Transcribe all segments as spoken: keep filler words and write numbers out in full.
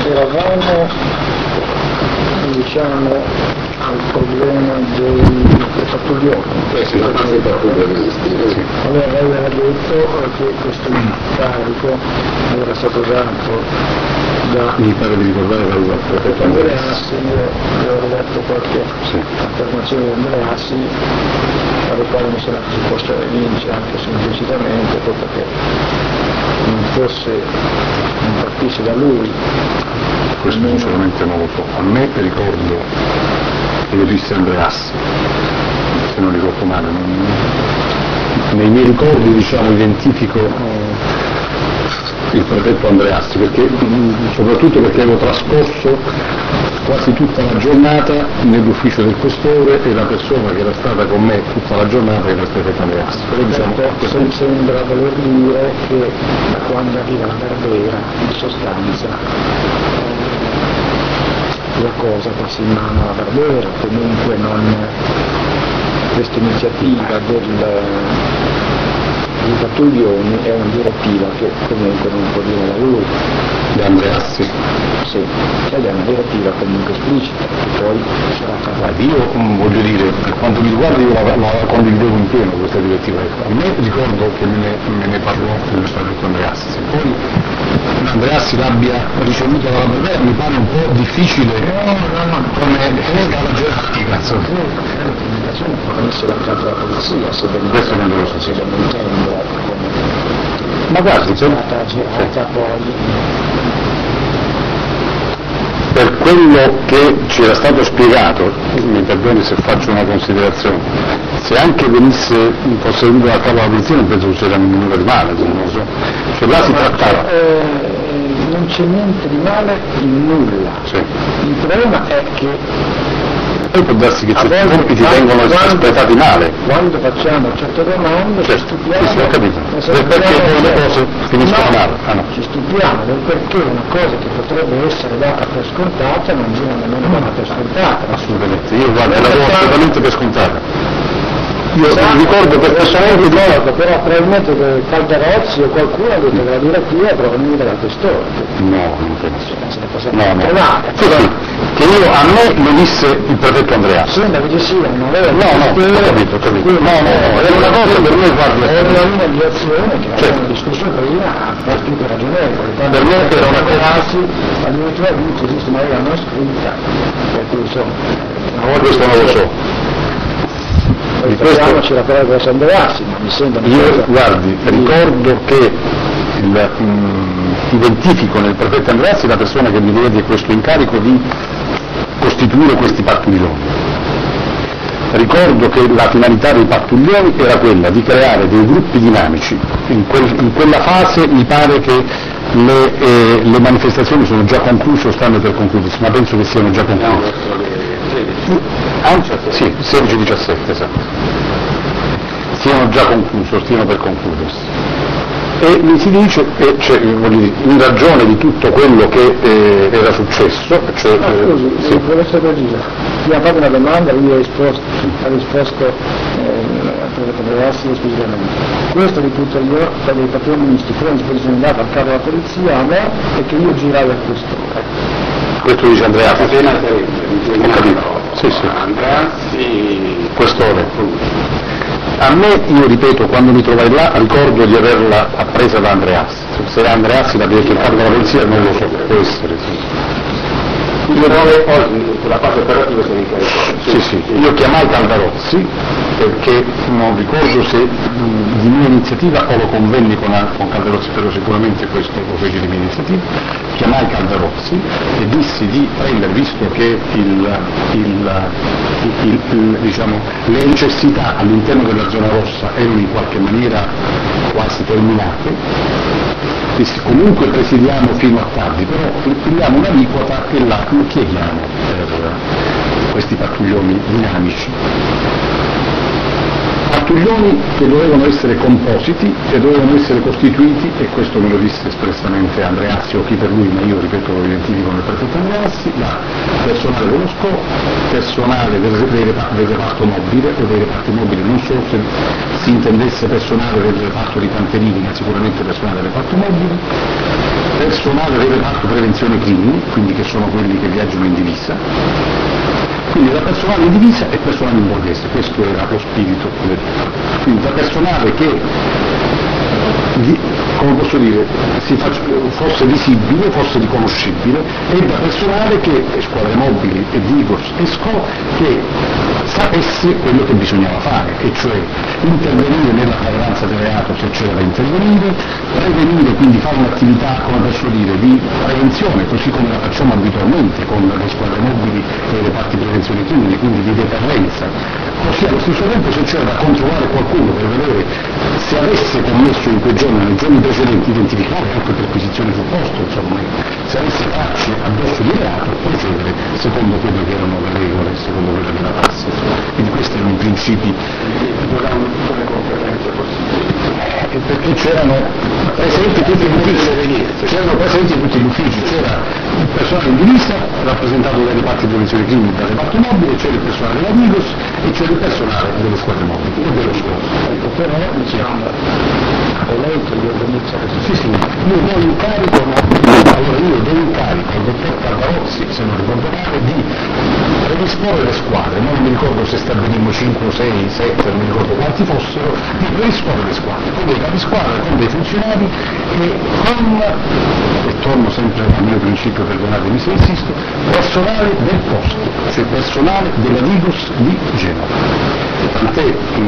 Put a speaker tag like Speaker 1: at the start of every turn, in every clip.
Speaker 1: eravamo, diciamo, al problema dei pattuglioni.
Speaker 2: Eh sì, la fase pattuglioni esisteva, sì.
Speaker 1: Allora lei aveva detto che questo incarico era stato dato da...
Speaker 2: Mi pare di ricordare che aveva
Speaker 1: prefetto Andreassi, io avevo letto qualche
Speaker 2: sì.
Speaker 1: affermazione di Andreassi, alle quali mi sembra che si possa vincere anche se implicitamente, proprio che non fosse, non partisse da lui.
Speaker 2: Questo sinceramente non lo so. A me ricordo che lo disse Andreassi, se non ricordo male. Non... Nei miei ricordi, diciamo, identifico il prefetto Andreassi, perché, soprattutto perché avevo trascorso quasi tutta la giornata nell'ufficio del questore e la persona che era stata con me tutta la giornata era il prefetto Andreassi. Però, diciamo,
Speaker 1: questo mi sembra voler dire che da quando arriva la Barbera, in sostanza, la cosa passa in mano alla Barbera, comunque non questa iniziativa del i pattuglioni è una direttiva che comunque non può dire da lui.
Speaker 2: Di Andreassi?
Speaker 1: Sì, ed è una direttiva comunque esplicita, che poi sarà fatta.
Speaker 2: Io voglio dire, per quanto mi riguarda io la, la condividevo in pieno questa direttiva. A me ricordo che me ne, me ne parlò il prefetto Andreassi. Poi Andreassi l'abbia ricevuta dalla Barbera mi pare un po' difficile, no, no, no, come la gerarchica, insomma.
Speaker 1: Comunicazione fornisse la carta della polizia, se ben
Speaker 2: questo non lo so.
Speaker 1: Se ben intendo,
Speaker 2: ma guardi,
Speaker 1: c'è stata girata poi.
Speaker 2: Per quello che ci era stato spiegato, mi perdoni se faccio una considerazione, se anche venisse posseduto da capo della polizia non penso che c'era nulla di male, non lo so. Cioè là si trattava.
Speaker 1: Eh, non c'è niente di male in nulla.
Speaker 2: Sì.
Speaker 1: Il problema è che
Speaker 2: poi può darsi che certi compiti vengono interpretati male.
Speaker 1: Quando facciamo certe domande
Speaker 2: certo,
Speaker 1: ci stupiamo.
Speaker 2: Sì, ho capito.
Speaker 1: Perché
Speaker 2: poi le cose finiscono
Speaker 1: no,
Speaker 2: male. Ah, no.
Speaker 1: Ci stupiamo del perché una cosa che potrebbe essere data per scontata non viene nemmeno data per scontata.
Speaker 2: Assolutamente, io guardo la do assolutamente per scontata. Io
Speaker 1: esatto,
Speaker 2: mi ricordo perfettamente di
Speaker 1: ricordo, però probabilmente che Calderozzi o qualcuno ha detto che la direttiva provenire dal questore.
Speaker 2: No, non penso.
Speaker 1: Se ne possiamo
Speaker 2: no, no.
Speaker 1: trovare.
Speaker 2: Sì, sì, che io a me lo disse il prefetto Andreassi.
Speaker 1: Sembra che ci sia una vera
Speaker 2: no, no, ho capito, ho capito. No, no, no, era una cosa per me, guarda.
Speaker 1: Era una linea di azione che
Speaker 2: certo.
Speaker 1: avevamo discusso prima, a posti più ragionevoli.
Speaker 2: Per me era una cosa.
Speaker 1: Addirittura dice esiste una regola non scritta, per cui insomma.
Speaker 2: Questo non lo so.
Speaker 1: Di questo la parola di Andreassi, ma mi sembra
Speaker 2: io guardi, ricordo che il, mh, identifico nel prefetto Andreassi la persona che mi diede questo incarico di costituire questi pattuglioni. Ricordo che la finalità dei pattuglioni era quella di creare dei gruppi dinamici. In, quel, in quella fase mi pare che le, eh, le manifestazioni sono già concluse o stanno per concludersi, ma penso che siano già concluse. Ah, sì, sedici diciassette, esatto. Siano già concluse o stiano per concludersi. E mi si dice, eh, cioè, voglio dire, in ragione di tutto quello che eh, era successo, cioè,
Speaker 1: no, scusi,
Speaker 2: eh, sì.
Speaker 1: il professor Regina, mi ha fatto una domanda, lui ha risposto, ha risposto eh, esclusivamente. Questo di tutto io, per dei pattuglioni misti, fu una disposizione data al capo della polizia, a me, e che io giravo al questore.
Speaker 2: Questo dice Andreassi.
Speaker 3: Appena ho
Speaker 2: capito. Sì, sì.
Speaker 3: Andreassi,
Speaker 2: questore. A me, io ripeto, quando mi trovai là ricordo di averla appresa da Andreassi. Se Andreassi l'ha detto il capo della polizia non lo so, può essere, sì.
Speaker 3: io poi sulla parte operativa sono incaricato.
Speaker 2: Sì, sì, io chiamai Calderozzi perché non ricordo se mh, di mia iniziativa o lo convenni con, con Calderozzi, però sicuramente questo lo fece di mia iniziativa, chiamai Calderozzi e dissi di prendere, visto che il, il, il, il, diciamo, le necessità all'interno della zona rossa erano in qualche maniera quasi terminate, dissi comunque presidiamo fino a tardi, però prendiamo un'aliquota e la chiediamo per questi pattuglioni dinamici. pattuglioni che dovevano essere compositi e dovevano essere costituiti, e questo me lo disse espressamente Andreassi o chi per lui, ma io ripeto lo identifico nel prefetto Andreassi, da personale dello S C O, personale del, del, reparto, del reparto mobile o dei reparti mobili, non so se si intendesse personale del reparto di canterini, ma sicuramente personale del reparto mobile, personale del reparto prevenzione crimini, quindi che sono quelli che viaggiano in divisa, quindi da personale in divisa e personale in borghese, questo era lo spirito del quindi da personale che, come posso dire, si faccia, fosse visibile, fosse riconoscibile, e da personale che, squadre mobili e Vigos e S C O, che sapesse quello che bisognava fare, e cioè intervenire nella flagranza del reato se c'era da intervenire, prevenire, quindi fare un'attività, come posso dire, di prevenzione, così come la facciamo abitualmente con le squadre mobili e le parti di prevenzione crimini, quindi di deterrenza, così allo stesso tempo se c'era da controllare qualcuno per vedere se avesse commesso in quei giorni, nei giorni precedenti, identificare anche perquisizione sul posto, insomma, se avesse tracce addosso di reato, procedere secondo quelle che erano le regole, secondo quelle della prassi. Quindi questi erano i principi. Perché c'erano presenti tutti gli uffici, c'erano presenti tutti gli uffici, c'era il personale in divisa rappresentato dai reparti di prevenzione crimini dal reparto mobile, c'era il personale della Vigos e c'era il personale delle squadre mobili e dello scorso.
Speaker 1: Però diciamo, ho letto gli organizzatori.
Speaker 2: Sì, sì, io do incarico, no? Allora io do incarico al dottor Caldarozzi, se non ricordo male, di predisporre le squadre, non mi ricordo se stabilimmo cinque, sei, sette, non mi ricordo quanti fossero, di predisporre le squadre, con dei capisquadre, con dei funzionari e con, e torno sempre al mio principio, perdonatemi se insisto, personale del posto, cioè personale della Vigos di Genova. Tant'è,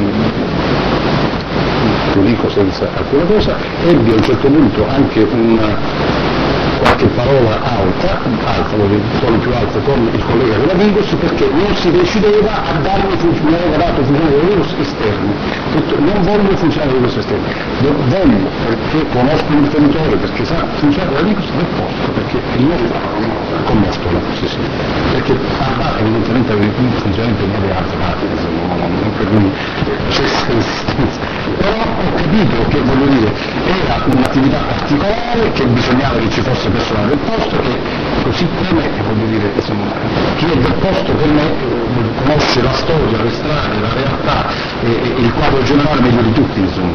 Speaker 2: lo dico senza alcuna cosa, ebbi a un certo punto anche una qualche parola alta, alta, un tono più alto con il collega della Vigos, perché non si decideva a darmi funzionari, aveva dato funzionari della Vigos esterni. Non voglio funzionari della Vigos esterni, voglio, perché conosco il territorio, perché sa funzionare della Vigos del posto, perché il nostro conosco, sì, sì, perché ah, evidentemente aveva un funzionamento in delle altre parti, insomma, non per lui c'è l'esistenza. Però ho capito che, voglio dire, era un'attività particolare, che bisognava che ci fosse personale del posto, che così come, voglio dire, insomma, chi è del posto per me eh, conosce la storia, le strade, la realtà e, e il quadro generale meglio di tutti, insomma.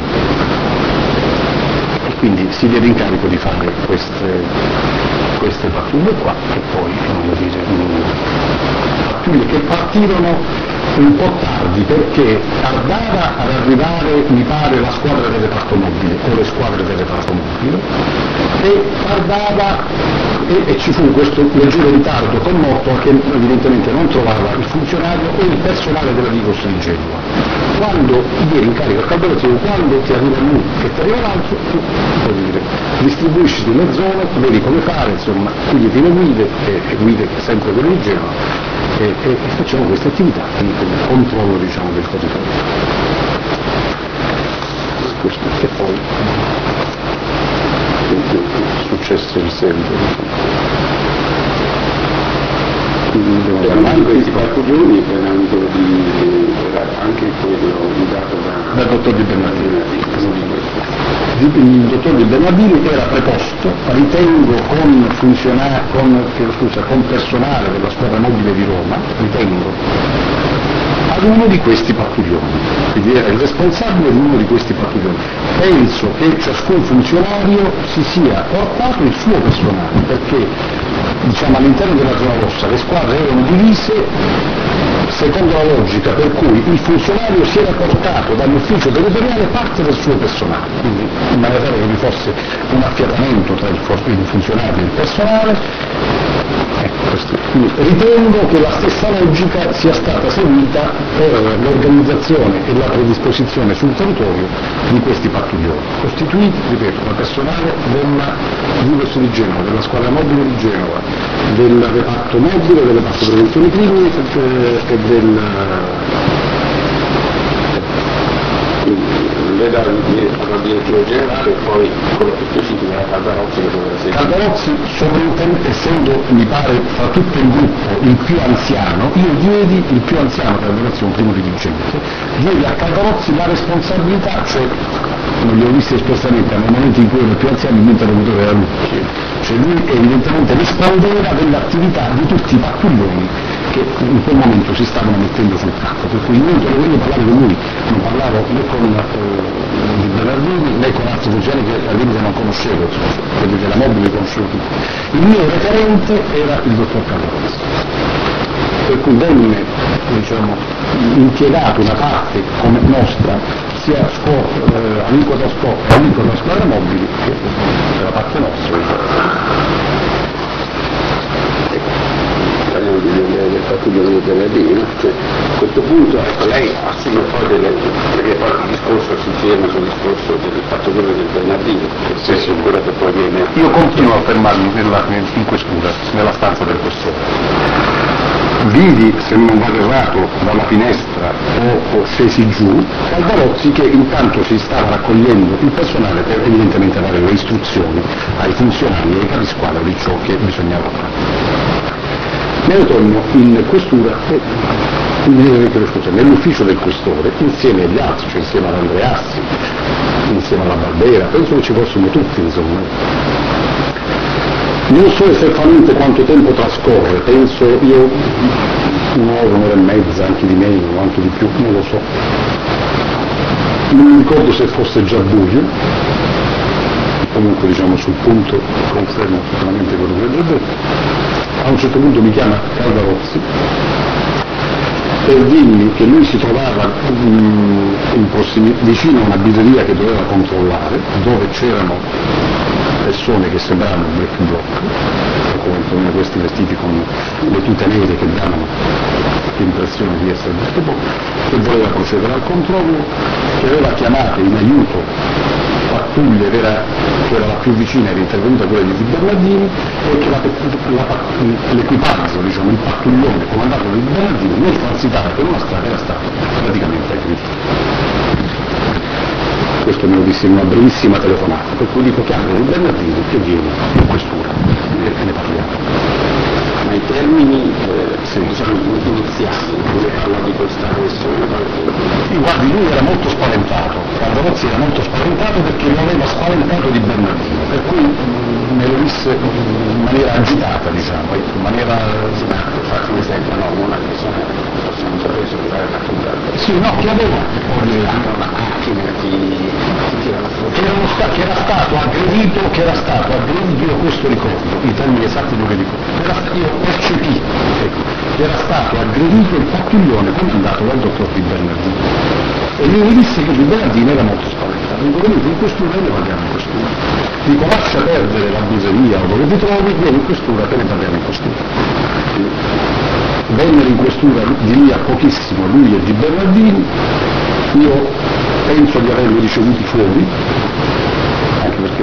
Speaker 2: E quindi si diede incarico di fare queste, queste pattuglie qua, e poi, voglio dire, pattuglie che partirono un po' tardi, perché tardava ad arrivare, mi pare, la squadra del reparto mobile o le squadre del reparto mobile, e tardava e, e ci fu questo leggero ritardo commoto che evidentemente non trovava il funzionario o il personale della Vigos di Genova. Quando diedi incarico al Caldarozzi, quando ti arriva l'uno e ti arriva l'altro, tu, vuol dire, distribuisci le zone, vedi come fare, insomma, quindi le guide e, e guide sempre quelle di Genova. E, e, e facciamo queste attività di controllo, diciamo, del territorio. Questo che poi è successo in seguito.
Speaker 3: Quindi questi pattuglioni nell'ambito di anche quello guidato da
Speaker 2: dal dottor Di Bernardini. Il dottor Di Bernardini era preposto, ritengo, con funzionari, con, scusa, con personale della squadra mobile di Roma, ritengo, ad uno di questi pattuglioni, quindi era il responsabile di uno di questi pattuglioni. Penso che ciascun funzionario si sia portato il suo personale, perché, diciamo, all'interno della zona rossa le squadre erano divise secondo la logica per cui il funzionario si era portato dall'ufficio territoriale parte del suo personale, quindi in maniera tale che vi fosse un affiatamento tra il, il funzionario e il personale. Ecco, questo. Quindi ritengo che la stessa logica sia stata seguita per l'organizzazione e la predisposizione sul territorio di questi pattuglioni, costituiti, ripeto, da personale della Vigos di Genova, della squadra mobile di Genova, del reparto mobile, del reparto prevenzione crimini e del
Speaker 3: veda alla direttiva generale e poi quello più specifico era Caldarozzi che doveva essere.
Speaker 2: Caldarozzi, sovrintendente, essendo mi pare fra tutto il gruppo il più anziano, io diedi il più anziano Caldarozzi, un primo dirigente, diedi a Caldarozzi la responsabilità, cioè non li ho visti espressamente, nel momento in cui ero il più anziano il mio interlocutore era lui, cioè lui evidentemente rispondeva dell'attività di tutti i pattuglioni che in quel momento si stavano mettendo sul campo, per cui io dovevo parlare con lui, non parlavo né con eh, Di Bernardini né con altri funzionari che all'inizio non conoscevo, quelli della mobile conoscevo tutti. Il mio referente era il dottor Caldarozzi, per cui venne diciamo, impiegato una parte come nostra, sia sco, eh, amico da sco, amico da squadra mobili che della parte nostra.
Speaker 3: Parliamo del pattuglione di Bernardini, no? Cioè, a questo punto ecco, lei assume poi delle, perché poi il discorso si ferma sul discorso del pattuglione del Bernardini, che spesso è quello che poi viene.
Speaker 2: Io continuo a fermarmi nella, in questura, nella stanza del questore. Vidi, se non vado errato, dalla finestra o, o scesi giù, Caldarozzi che intanto si stava raccogliendo il personale per evidentemente dare le istruzioni ai funzionari e ai capisquadra di ciò che bisognava fare. Me ne torno in questura, eh, nell'ufficio del questore, insieme agli altri, cioè insieme ad Andreassi, insieme alla Barbera, penso che ci fossimo tutti, insomma. Non so esattamente quanto tempo trascorre, penso io un'ora, un'ora e mezza, anche di meno, anche di più, non lo so. Non mi ricordo se fosse già buio, comunque diciamo sul punto confermo sicuramente quello che ho già detto. A un certo punto mi chiama Caldarozzi per dirmi che lui si trovava in, in prossimi, vicino a una birreria che doveva controllare, dove c'erano persone che sembravano black bloc, come questi vestiti con le tute nere che davano l'impressione di essere black bloc, che voleva procedere al controllo, che aveva chiamato in aiuto pattuglia che era, che era la più vicina, era intervenuta quella di Di Bernardini, e che la, la, l'equipaggio, diciamo, il pattuglione comandato da Di Bernardini nel transitare per una strada era stato praticamente aggredito. Questo me lo disse in una brevissima telefonata, per cui dico chiamo Di Bernardini e vieni in questura e ne parliamo.
Speaker 3: Ma i termini eh, sì. diciamo iniziali, come parla di questa questione?
Speaker 2: Sì, guardi, lui era molto spaventato, Caldarozzi era molto spaventato perché lo aveva spaventato Di Bernardino, per cui mh, me lo disse in maniera agitata, diciamo, in maniera...
Speaker 3: Fatti un esempio, no, una persona possiamo sapere se fare la fattura.
Speaker 2: Sì, no, che aveva
Speaker 3: una macchina che ti tirava fuori.
Speaker 2: Che era, sta, che era stato aggredito, che era stato aggredito, io questo ricordo, i termini esatti non li ricordo, era, io percepì, ecco, che era stato aggredito il pattuglione comandato dal dottor Di Bernardini. E lui mi disse che Di Bernardini era molto spaventato, dico venuto in questura e ne parliamo in questura. Dico lascia perdere la biseria o dove ti trovi, vieni in questura te ne parliamo in questura. Vennero in questura di lì a pochissimo lui e Di Bernardini, io penso di averli ricevuti fuori, anche perché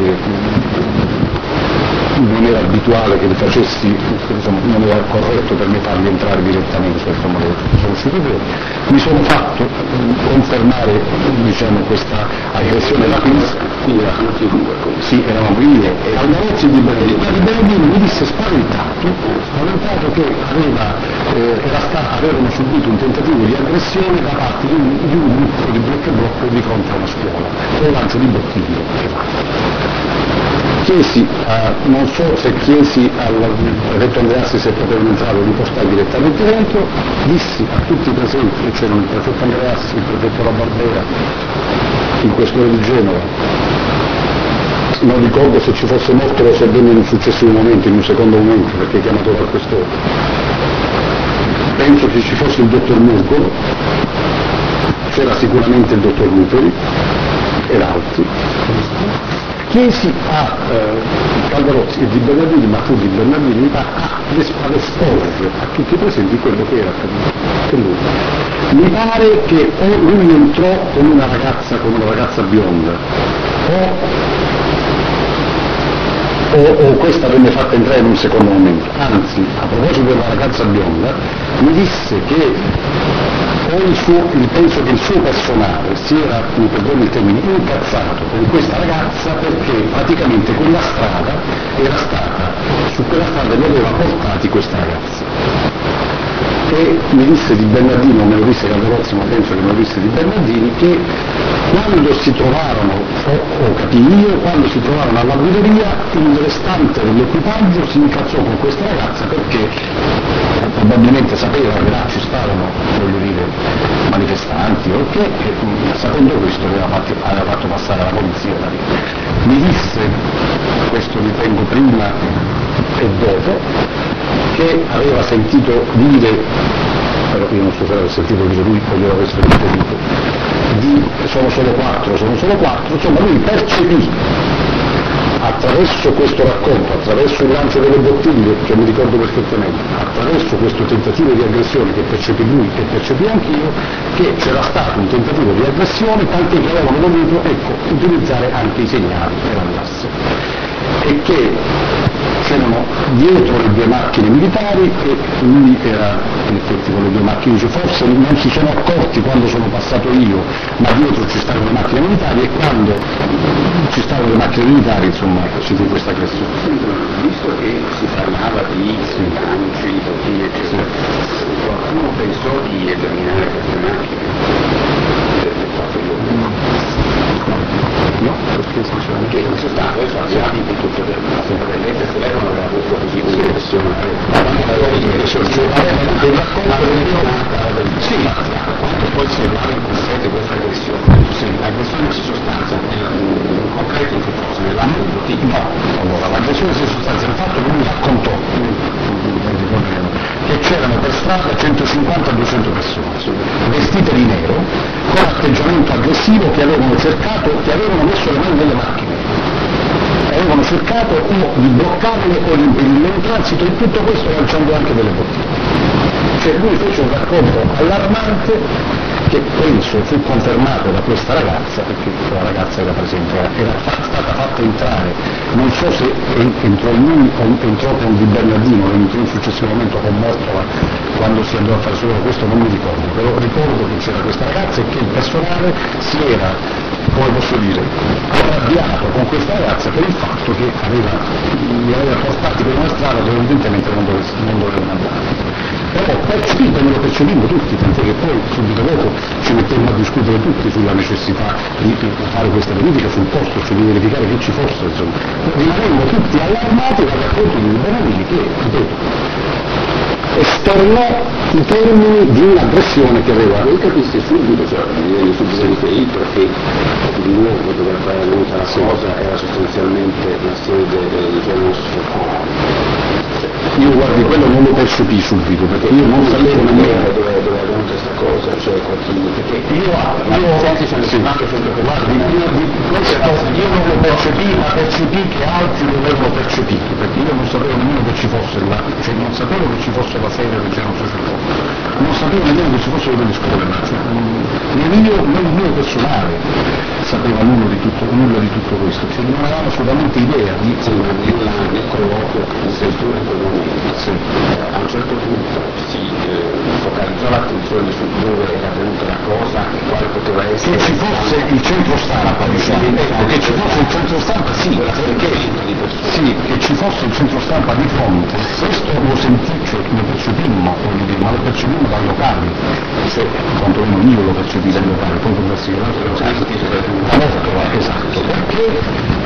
Speaker 2: non era abituale che li facessi, insomma, non era corretto per me farli entrare direttamente, insomma, sono uscito fuori. Mi sono fatto confermare, diciamo, questa aggressione rapida,
Speaker 3: quindi erano due,
Speaker 2: sì, eravamo io e Caldarozzi Di Bernardini. Di Bernardini mi disse spaventato, spaventato che aveva, eh, era sta, avevano subito un tentativo di aggressione da parte di un, di un gruppo di black bloc di fronte a una scuola, con lancio di bottiglie che va. Chiesi, uh, non so se chiesi al retto Andreassi se potevano entrare o ripostare direttamente dentro, dissi a tutti i presenti, che c'erano il prefetto Andreassi, il prefetto La Barbera, il questore di Genova, non ricordo se ci fosse morto o se venne in un successivo momento, in un secondo momento, perché è chiamato dal questore. Penso che ci fosse il dottor Murgolo, c'era sicuramente il dottor Luperi ed altri. Chiesi a eh, Caldarozzi e Di Bernardini, ma fu Di Bernardini a, ad esporre a tutti i presenti quello che era accaduto. Mi pare che o lui entrò con una ragazza, con una ragazza bionda, o, o, o questa venne fatta entrare in un secondo momento. Anzi, a proposito della ragazza bionda, mi disse che poi il suo, penso che il suo personale si era, mi perdono il termine, incazzato con questa ragazza perché praticamente quella strada era stata, su quella strada li aveva portati questa ragazza. E mi disse di Bernardino, me lo disse Calderozzi, ma penso che me lo disse di Bernardini, che quando si trovarono, o, o capii io, quando si trovarono alla guideria, il restante dell'equipaggio si incazzò con questa ragazza perché probabilmente sapeva che là ci stavano, voglio dire, manifestanti o che, e sapendo questo aveva fatto, aveva fatto passare alla polizia da lì. Mi disse, questo ritengo prima e dopo, che aveva sentito dire, però io non so se aveva sentito dire lui o glielo avesse ripetuto, di sono solo quattro, sono solo quattro, insomma lui percepì attraverso questo racconto, attraverso il lancio delle bottiglie, che mi ricordo perfettamente, attraverso questo tentativo di aggressione che percepì lui e percepì anch'io, che c'era stato un tentativo di aggressione, tant'è che avevano voluto, ecco, utilizzare anche i segnali per andarsene. E che c'erano dietro le due macchine militari e lui era in effetti con le due macchine, dice, forse non si sono accorti quando sono passato io, ma dietro ci stavano le macchine militari e quando ci stavano le macchine militari insomma ci fu questa aggressione.
Speaker 3: Visto che si parlava di lanci, di bottiglie eccetera, qualcuno pensò di esaminare queste macchine?
Speaker 2: No, perché sinceramente
Speaker 3: in sostanza adesso abbiamo di tutto per lei per telefono aveva avuto così un'impressione sì, quando poi si arriva in concreto questa aggressione sì, l'aggressione si sostanzia in concreto in che cosa? Nell'ambito di bottiglie?
Speaker 2: No, allora l'aggressione si sostanzia nel fatto che lui raccontò che c'erano per strada centocinquanta a duecento persone vestite di nero con atteggiamento aggressivo che avevano cercato, che avevano messo le mani nelle macchine, avevano cercato o di bloccarle o di impedire il transito e tutto questo lanciando anche delle bottiglie. Cioè lui fece un racconto allarmante che penso fu confermato da questa ragazza, perché la ragazza era presente, era stata fatta entrare, non so se entrò lui o entrò con Di Bernardino, entrò successivamente con Mortola quando si andò a fare solo questo, non mi ricordo, però ricordo che c'era questa ragazza e che il personale si era, come posso dire, arrabbiato con questa ragazza per il fatto che aveva, li aveva portati per una strada dove evidentemente non dovevano, non dovevano andare. Però percepito, me lo percepimmo tutti, tant'è che poi subito dopo ci mettemmo a discutere tutti sulla necessità di fare questa verifica sul posto, cioè di verificare che ci fosse, insomma. Rimanemmo tutti allarmati dal racconto di Bernardini che, ripeto, esternò i termini di un'aggressione che aveva.
Speaker 3: Voi capiste subito, cioè viene subito riferito che il luogo dove era venuta la cosa era sostanzialmente la sede del giorno sociale.
Speaker 2: Io guardi, quello non lo percepì subito, perché io non sapevo nemmeno
Speaker 3: dove dove è venuta questa cosa, cioè qualcuno, perché
Speaker 2: io, io senti sono sì, guardi, io, questo, io non lo percepì, ma percepì che altri lo avevano percepito, perché io non sapevo nemmeno che ci fosse la, cioè non sapevo che ci fosse la sede del Genio Sociale, non sapevo nemmeno che ci fossero delle scuole, ma cioè, né io né il mio personale sapeva nulla di tutto, nulla di tutto questo, cioè non avevamo assolutamente idea di
Speaker 3: nel, nel colloquio in struttura in quel momento, sì. A un certo punto si eh, focalizzò l'attenzione su dove era venuta la cosa e quale poteva essere.
Speaker 2: Che ci fosse il centro stampa, diciamo, ecco, che ci fosse il centro stampa, sì, perché sì, che ci fosse il centro stampa di fronte, questo lo sentì, cioè lo percepimmo, ma lo percepimmo dai locali, cioè quantomeno io lo percepì dai locali, poi per darsi l'altro lo sentì da Mortola, esatto, perché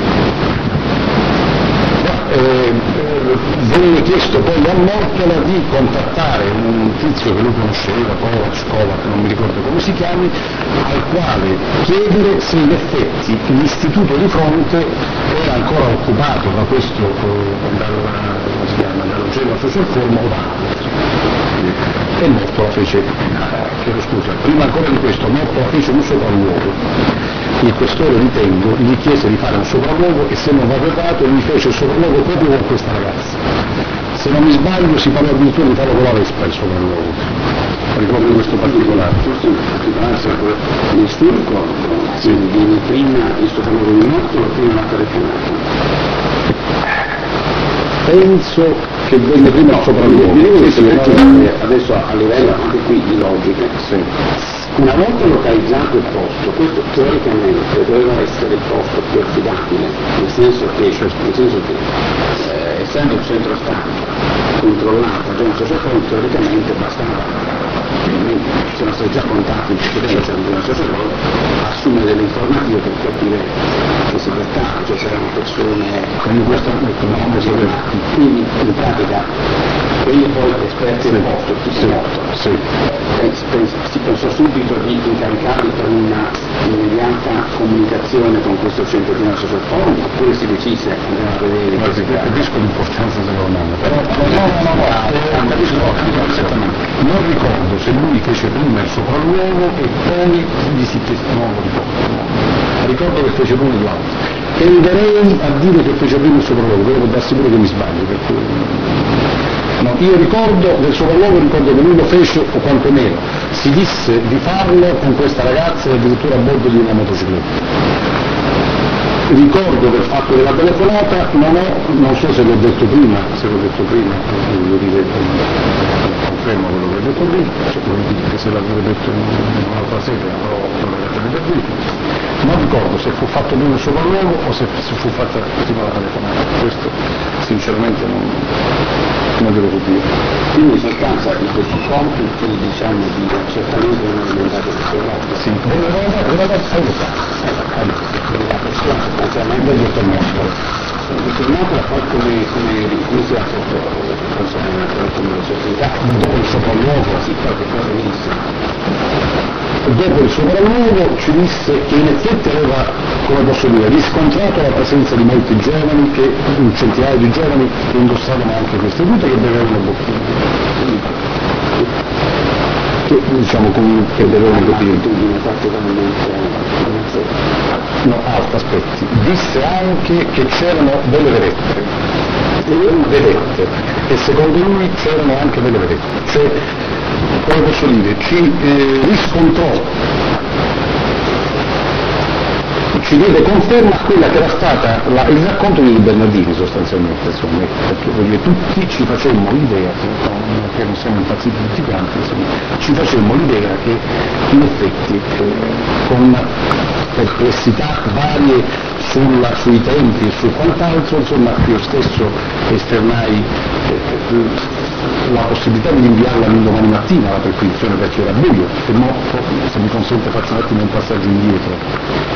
Speaker 2: Eh, venne chiesto poi a Mortola di contattare un tizio che lui conosceva, Kovac, Kovac, non mi ricordo come si chiami, al quale chiedere se in effetti l'istituto di fronte era ancora occupato da questo, eh, dalla, come si chiama, dallo Genova Social Forum o da altri. E Mortola fece, chiedo scusa, prima ancora di questo Mortola fece un sopralluogo. Il questore, ritengo, gli chiese di fare un sopralluogo e se non vado errato gli fece il sopralluogo proprio con questa ragazza. Se non mi sbaglio si parla addirittura di farlo con la Vespa il sopralluogo. Ricordo questo particolare.
Speaker 3: Questo in particolare sempre nel suo ricordo, sì. Viene prima il sopralluogo di Mortola o prima la telefonata?
Speaker 2: penso che venne prima il sopralluogo.
Speaker 3: Adesso a livello anche qui di logica,
Speaker 2: sì.
Speaker 3: Una volta localizzato il posto, questo teoricamente doveva essere il posto più affidabile, nel senso che, nel senso che eh, essendo un centro stampa controllato da un sociologo, teoricamente bastava, sono stati già contatti in precedenza di un sociologo, assumere delle informative per capire che si trattava, cioè c'erano persone
Speaker 2: quindi questo
Speaker 3: quindi in pratica quelli poi esperti del posto, tutti morto.
Speaker 2: Sì.
Speaker 3: Si pensò subito di incaricarli per una immediata comunicazione con questo centro di sociofono, oppure si decise andare a vedere
Speaker 2: ma si capisco l'importanza della domanda, però no, no, no, no, non ricordo se lui fece prima il sopralluogo e poi gli si testimoniò di poco. Ricordo che fece prima l'altro. Tenderei a dire che fece prima il sopralluogo, però può darsi pure che mi sbaglio, perché no, io ricordo del sopralluogo, ricordo che lui lo fece, o quantomeno si disse di farlo con questa ragazza addirittura a bordo di una motocicletta. Ricordo del fatto della telefonata, non, ho, non so se l'ho detto prima, se l'ho detto prima, lo ripeto, confermo quello che ho detto prima, cioè, che se l'avevo detto in un'altra sede avrò provato per dire. Non ricordo se fu fatto prima il sopralluogo o se, se fu fatta prima la telefonata, questo sinceramente non, non devo dire.
Speaker 3: Quindi in sostanza di questi compiti diciamo di accertamento non diventato sopralluogo.
Speaker 2: Sì, deve la persona sostanzialmente
Speaker 3: il determinato la fa come come si ha fatto come società
Speaker 2: dopo il sopralluogo
Speaker 3: sì, qualche cosa mi disse
Speaker 2: dopo il sopralluogo ci disse che in effetti aveva, come posso dire, riscontrato la presenza di molti giovani, che un centinaio di giovani che indossavano anche queste tute che bevevano bottiglie, che diciamo come che bevevano bottiglie no, alta aspetti, disse anche che c'erano delle vedette, vedette, e secondo lui c'erano anche delle vedette, cioè, come posso dire, ci eh, riscontrò, ci diede conferma a quella che era stata la, il racconto di Bernardini sostanzialmente, insomma, perché dire, tutti ci facemmo l'idea, che non siamo impazziti tutti quanti, insomma, ci facemmo l'idea che in effetti eh, con perplessità varie sulla, sui tempi e su quant'altro, insomma, io stesso esternai eh, la possibilità di inviarla l'indomani mattina la perquisizione perché era buio, e mo, se mi consente faccio un attimo un passaggio indietro.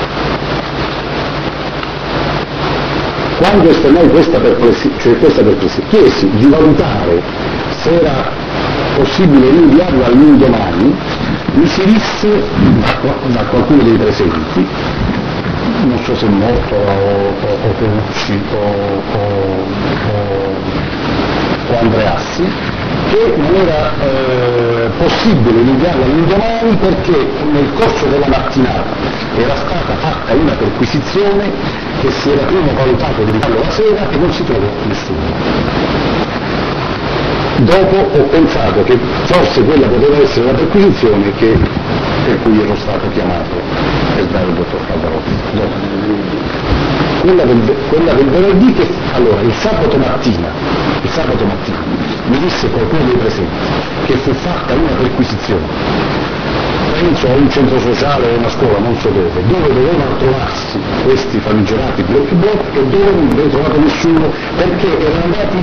Speaker 2: Quando esternai questa perplessità, cioè questa perplessità, chiesi di valutare se era possibile rinviarla all'indomani, mi si disse da, da qualcuno dei presenti, non so se morto o, o, o Perucci o, o, o, o Andreassi, che non era eh, possibile rinviarla all'indomani perché nel corso della mattinata era stata fatta una perquisizione che si era prima valutato di farlo la sera e non si trovò nessuno. Dopo ho pensato che forse quella poteva essere la perquisizione che, per cui ero stato chiamato per dare il dottor Caldarozzi. Quella del, quella del venerdì che, allora, il sabato mattina, il sabato mattina mi disse qualcuno dei presenti che fu fatta una perquisizione, penso a un centro sociale o una scuola, non so dove, dove dovevano trovarsi questi famigerati blocchi block e dove non aveva trovato nessuno perché erano andati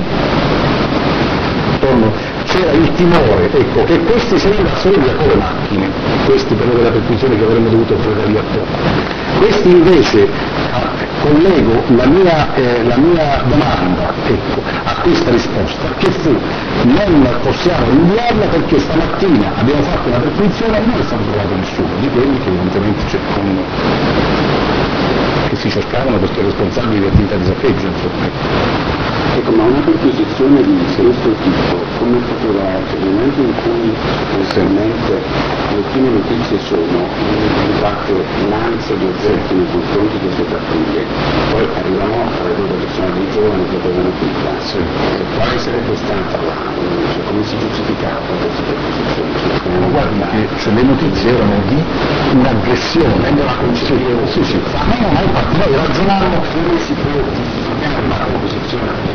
Speaker 2: c'era il timore, ecco, che questi se ne andassero via con le macchine, questi per la perquisizione che avremmo dovuto fare lì a poco. Questi invece collego la mia, eh, la mia domanda, ecco, a questa risposta, che fu non possiamo rinviarla perché stamattina abbiamo fatto una perquisizione e non è stato trovato nessuno di quelli che evidentemente cercano, che si cercavano perché responsabili di attività di saccheggio, insomma.
Speaker 3: Ecco, ma una perquisizione di questo tipo, come fotografia, nel momento in cui inizialmente le prime notizie sono infatti l'ansia di oggetti nei confronti di queste pattuglie, poi arrivano a vedere persone dei giovani che avevano picca, sì. eh, quale sarebbe stata la, cioè, come si giustificava questa perquisizione?
Speaker 2: Ma guardi che cioè, le notizie erano di un'aggressione, della concessione, sì, sì, ma non infatti noi ragionavamo
Speaker 3: come si può giustificare una perquisizione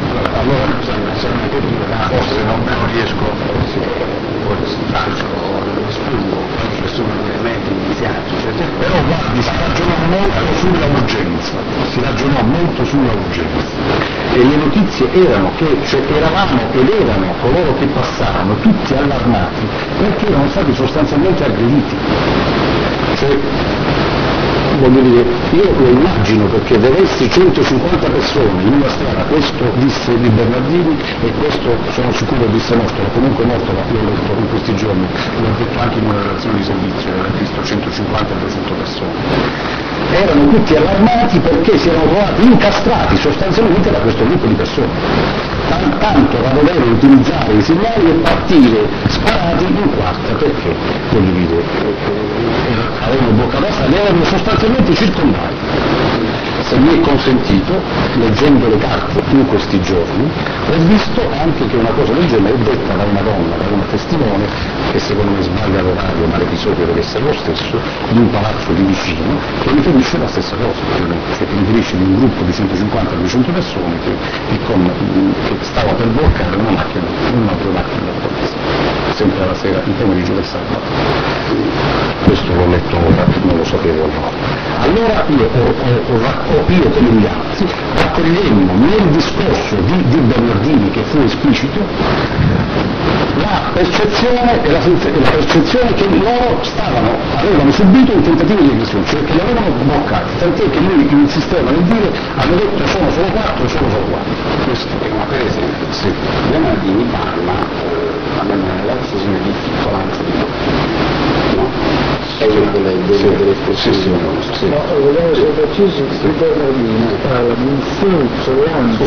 Speaker 2: allora bisogna forse non, non riesco forse faccio esprimo ci sono elementi iniziati cioè, però guardi si ragionò molto sulla urgenza si ragionò molto sulla urgenza e le notizie erano che cioè, eravamo ed erano coloro che passavano tutti allarmati perché erano stati sostanzialmente aggrediti cioè, voglio dire, io lo immagino perché vedessi centocinquanta persone in una strada, questo disse Di Bernardini e questo sono sicuro disse Mostolo, comunque Mostolo l'ho letto in questi giorni, l'ho detto anche in una relazione di servizio, era visto centocinquanta duecento persone. Erano tutti allarmati perché si erano trovati incastrati sostanzialmente da questo gruppo di persone. Tanto da dover utilizzare i segnali e partire sparati in quarta perché, voglio dire, avevano bocca aperta ed erano sostanzialmente circondati. Se mi è consentito, leggendo le carte in questi giorni, ho visto anche che una cosa del genere è detta da una donna, da una testimone, che secondo me sbaglia l'orario, ma l'episodio deve essere lo stesso, di un palazzo di vicino, che riferisce la stessa cosa, cioè che riferisce di un gruppo di centocinquanta duecento persone che, che, con, che stava per bloccare una macchina, un'automacchina della polizia, sempre alla sera, il pomeriggio del sabato. Questo l'ho letto ora, non lo sapevo allora. Allora io, ho, ho, ho, io come gli altri raccogliemmo nel discorso di, di Bernardini, che fu esplicito, la percezione e la, e la percezione che loro stavano, avevano subito un tentativo di aggressione, cioè che li avevano bloccati, tant'è che lui insisteva nel dire hanno detto sono solo quattro, sono solo quattro.
Speaker 3: Questo è una per esempio, sì. Bernardini parla eh, a Manuela decisione di piccolanza di no? È una delle, delle, delle espressioni.
Speaker 1: Sì. No, vogliamo essere precisi, di Bernardini parla di un folto lancio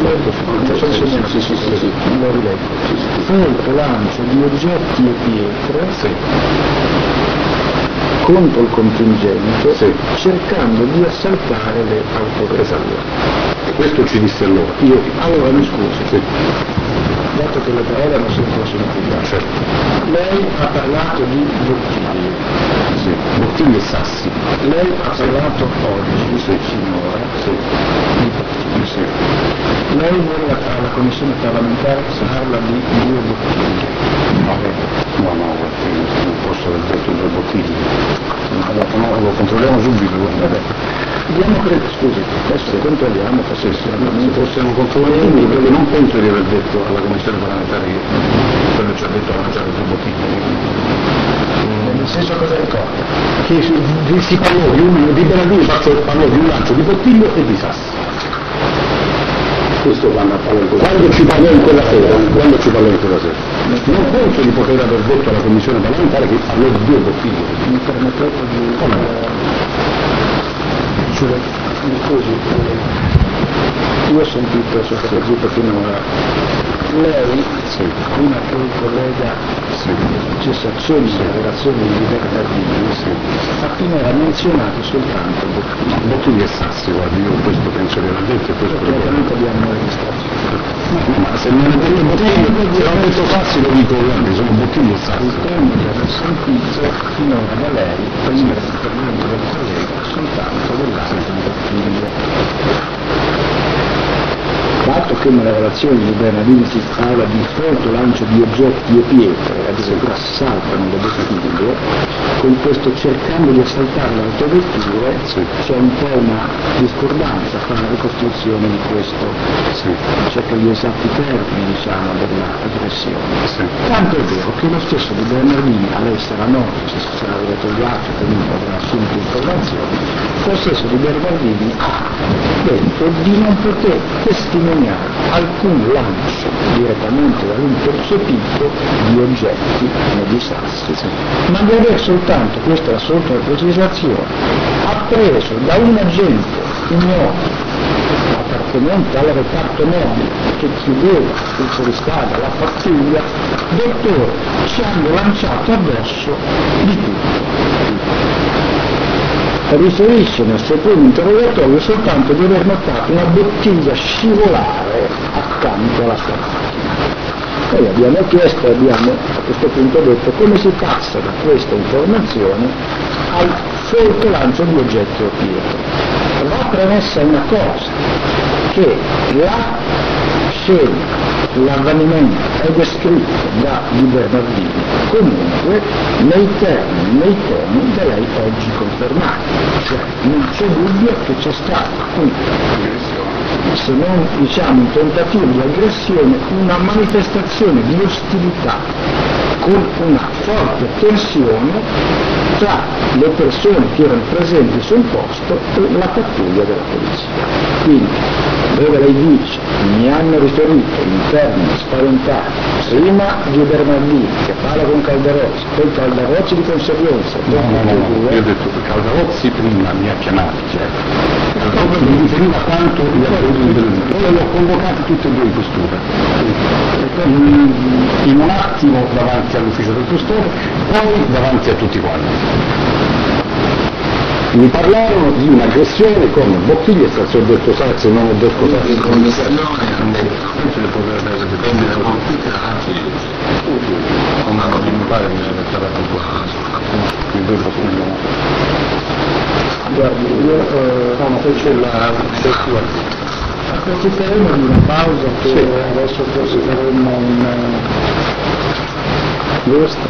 Speaker 1: folto lancio di oggetti e pietre
Speaker 2: sì.
Speaker 1: contro il contingente
Speaker 2: sì.
Speaker 1: cercando di assaltare le autorità.
Speaker 2: Esatto. E questo ci disse allora. Io
Speaker 1: allora mi scusi.
Speaker 2: Sì.
Speaker 1: Dato che le parole hanno sempre la sonorità,
Speaker 2: certo.
Speaker 1: Lei ha parlato di bottiglie,
Speaker 2: sì. bottiglie e sassi.
Speaker 1: Lei ha parlato oggi,
Speaker 2: sì.
Speaker 1: signora,
Speaker 2: sì.
Speaker 1: di bottiglie.
Speaker 2: Sì.
Speaker 1: Lei nella alla commissione parlamentare parla di due bottiglie.
Speaker 2: No, no, no, non posso aver detto due bottiglie. Allora, no, lo controlliamo subito.
Speaker 1: Vabbè. Diamo credo, scusi, adesso sì. controlliamo, forse sicuramente
Speaker 2: possiamo controllare perché non penso di aver detto alla commissione parlamentare che quello ci ha detto che c'era due bottiglie.
Speaker 1: Nel senso cosa ricorda?
Speaker 2: Che si, si parlò di un di Bernardini parlò di un lancio di bottiglio e di sassi.
Speaker 3: Questo quando parla in
Speaker 2: quando ci parlò in quella sera, quando ci parlò in quella sera. Non penso di poter aver detto alla commissione parlamentare che parlò di due bottiglie.
Speaker 1: Mi permettete di Cioè, mi scusi, io ho sentito il suo capogitto finora, lei,
Speaker 2: sì.
Speaker 1: prima che il collega
Speaker 2: sì.
Speaker 1: facesse accenno alla relazione di Bernardini,
Speaker 2: sì.
Speaker 1: ha finora menzionato soltanto bottiglie.
Speaker 2: Bottiglie e sassi, guardi, io questo penso di aver detto e questo lo
Speaker 1: Ovviamente abbiamo registrato.
Speaker 2: ma se non è detto bottiglie, se non è detto sassi lo dico, guardi, sono bottiglie e sassi.
Speaker 1: Ritengo di aver sentito finora da lei, prima dell'intervento del collega, soltanto dell'altro di bottiglie. Dato che nella relazione di Bernardini si parla di folto lancio di oggetti e pietre, addirittura assaltano le bottiglie, con questo cercando di assaltare le autovetture
Speaker 2: sì.
Speaker 1: c'è un po' una discordanza fra la ricostruzione di questo,
Speaker 2: sì.
Speaker 1: cerca gli esatti termini diciamo, dell'aggressione.
Speaker 2: Sì.
Speaker 1: Tanto è vero che lo stesso di Bernardini, a lei sarà noto, se si sarà detto gli altri, comunque avrà assunto informazioni, lo stesso di Bernardini ha detto di non poter testimoniare alcun lancio direttamente da lui percepito di oggetti né di sassi, sì. ma di aver soltanto, questa è la solita precisazione, appreso da un agente ignoto appartenente al reparto mobile che chiudeva il fuoristrada la pattuglia, dottore, ci hanno lanciato addosso di tutto. Riferisce nel suo primo interrogatorio soltanto di aver notato una bottiglia scivolare accanto alla sua macchina. Noi abbiamo chiesto e abbiamo a questo punto detto come si passa da questa informazione al folto lancio di oggetti o pietre. Va premessa una cosa, che la se l'avvenimento è descritto da Di Bernardini comunque nei termini, nei toni da lei oggi confermati, cioè non c'è dubbio che c'è stato un, se non diciamo un tentativo di aggressione, una manifestazione di ostilità con una forte tensione tra le persone che erano presenti sul posto e la pattuglia della polizia. Quindi, dove lei dice, mi hanno riferito in termini spaventati, prima di Bernardini che parla con Calderozzi, poi Calderozzi di conseguenza.
Speaker 2: No, no, no, no, io ho detto che Calderozzi prima mi ha chiamato, certo. Calderozzi mi riferiva quanto gli autori del poi li ho convocati tutti e due in questura. In, in un attimo davanti all'ufficio del questore, poi davanti a tutti quanti. Mi parlarono di un'aggressione con bottiglie, stato detto Sazzi, non ho detto Sazzi.
Speaker 3: In commissione dipende da quantità,
Speaker 2: non mi pare di aver parlato qua, mi devo spiegare.
Speaker 1: Guardi, io eh, no, poi c'è la lettura. Approfitteremo di una pausa che sì. Adesso forse faremo un giusto.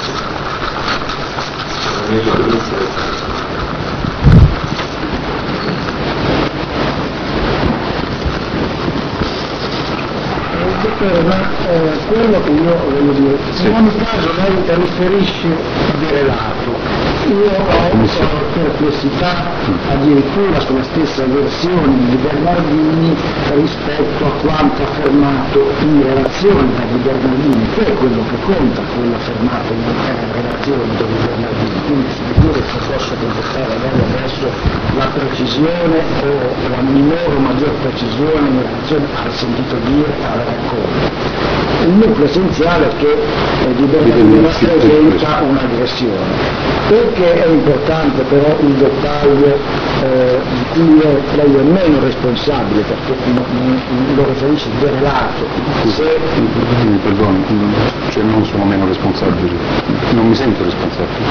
Speaker 1: Dottore, ma eh, quello che io voglio dire, sì. In ogni caso lei riferisce di relato. Io ho perplessità addirittura sulla stessa versione di Bernardini rispetto a quanto affermato in relazione da Di Bernardini, che è quello che conta, quello affermato in relazione da Di Bernardini. Quindi si figura che posso contestare adesso la precisione o la minore o maggior precisione in relazione al sentito dire al racconto. Il nucleo essenziale è che eh, Di Bernardini rappresenta un'aggressione. Perché è importante però il dettaglio eh, di cui lei è meno responsabile, perché non, non lo riferisce di relato.
Speaker 2: Se... Mi perdoni, cioè non sono meno responsabile, non mi sento responsabile.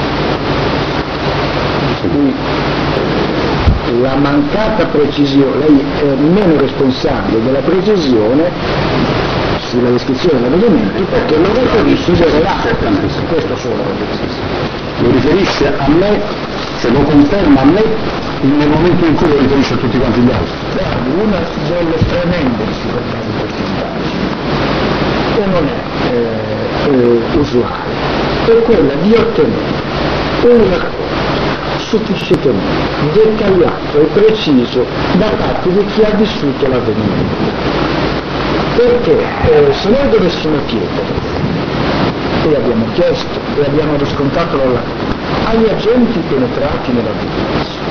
Speaker 1: Quindi, la mancata precisione, lei è meno responsabile della precisione sulla descrizione dell'elemento perché lo riferisce di relato, questo solo lo riferisce.
Speaker 2: Lo riferisce a me, se lo conferma a me, nel momento in cui lo riferisce a tutti quanti gli altri.
Speaker 1: Guardi, una delle tremende difficoltà di questa indagine, che non è eh, eh, usuale, è quella di ottenere un racconto sufficientemente dettagliato e preciso da parte di chi ha vissuto l'avvenimento. Perché eh, se noi dovessimo chiedere, e abbiamo chiesto e abbiamo riscontrato la, agli agenti penetrati nella abitazione,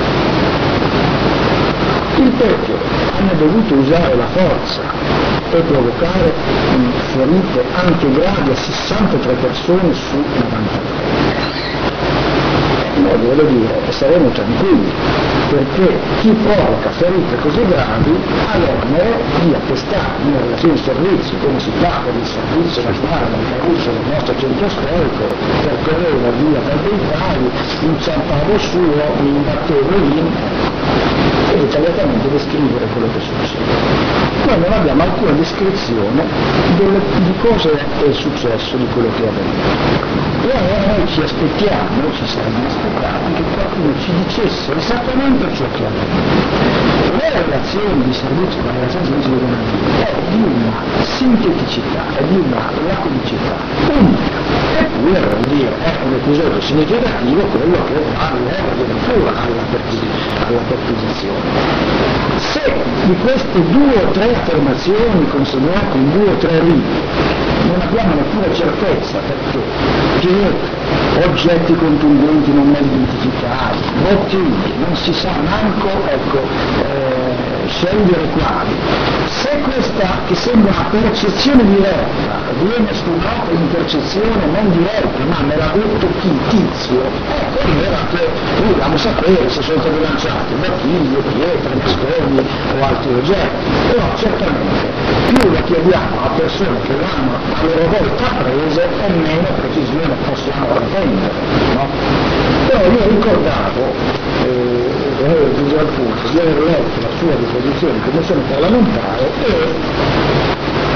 Speaker 1: il perché hanno dovuto usare la forza per provocare ferite anche gravi a sessantatré persone su novantatré. Noi voglio dire, saremo tranquilli, perché chi provoca ferite così gravi ha l'onere di attestare in relazione ai servizi, come si fa per il servizio nazionale del Caruso del nostro centro storico, percorreva via per dei cavi, inciampavo suo, mi imbattevo lì e dettagliatamente descrivere quello che succede. Noi non abbiamo alcuna descrizione delle, di cosa è successo, di quello che è avvenuto. E allora noi ci aspettiamo, ci saremmo aspettati che qualcuno ci dicesse esattamente ciò che è avvenuto. La relazione di servizio, la relazione di servizio di è di una sinteticità, è di una lacodicità unica. Eppure vuol dire è un episodio significativo quello che va addirittura alla, alla perquisizione. Se di queste due o tre affermazioni consegnate in due o tre righe non abbiamo neppure certezza perché che oggetti contundenti non mai identificati, bottiglie, non si sa manco, ecco, eh, scegliere quali. Se questa, che sembra una percezione diretta, viene sfruttata in percezione non diretta, ma me l'ha detto chi? Tizio, ecco, allora che dobbiamo sapere se sono state lanciate bottiglie, pietre, bastoni o altri oggetti. Però certamente più la chiediamo a persone che l'hanno a loro volta prese e meno precisione possiamo pretendere, no? Però io ricordavo, eh, al punto, di aver letto la sua disposizione in commissione parlamentare e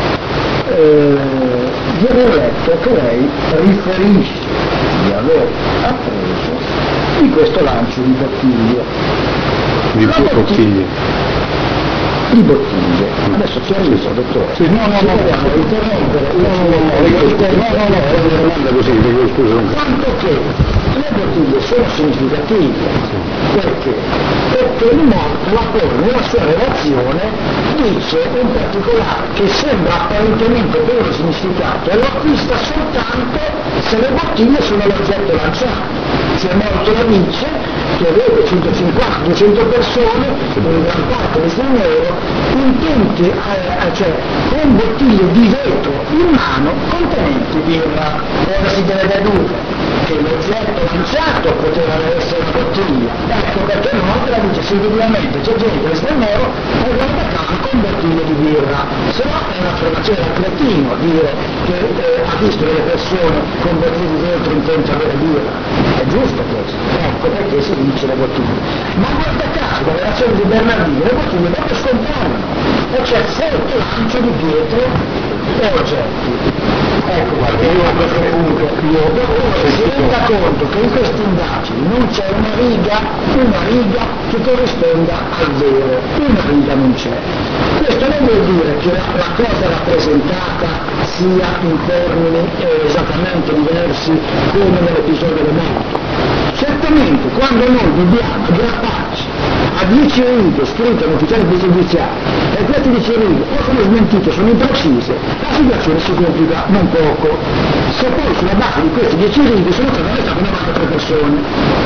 Speaker 1: eh, viene letto che lei riferisce di aver appreso di questo lancio di bottiglie.
Speaker 2: Di che bottiglie?
Speaker 1: Di bottiglie. Adesso chiarisco, dottore.
Speaker 2: Sì, no, no, no,
Speaker 1: vogliamo interrompere.
Speaker 2: No, no, no, no, no, no, è una domanda così, dico scusa.
Speaker 1: Tanto che le bottiglie sono significative. Perché? Perché il morto la pone nella sua relazione, dice un particolare che sembra apparentemente pieno di significato e lo acquista soltanto se le bottiglie sono l'oggetto lanciato. Se è morto la dice che vede centocinquanta duecento persone, in gran parte di straniero, intenti, eh, cioè con bottiglie di vetro in mano contenenti birra. Ora si deve dedurre che l'oggetto lanciato poteva essere una bottiglia. Ecco perché no, la dice sicuramente c'è gente di straniero e guarda caso con bottiglie di birra. Se no è un'affermazione da cretino dire che eh, ha visto delle persone con bottiglie di vetro intenti avere birra. È giusto questo, ecco perché si dice le bottiglie. Ma guarda caso, la relazione di Bernardino, le bottiglie proprio scompaiono, e c'è forte lancio di pietre e oggetti. Ecco, guarda, io a questo punto, io si renda conto che in queste indagini non c'è una riga, una riga che corrisponda al vero, una riga non c'è. Questo non vuol dire che la cosa rappresentata sia in termini eh, esattamente diversi come nell'episodio delle morti. Certamente quando noi dobbiamo aggrapparci a dieci righe scritte all'ufficiale giudiziario e queste dieci righe o sono smentite, sono imprecise, la situazione si complica non poco. Se poi sulla base di queste dieci righe sono state arrestate novantatré persone.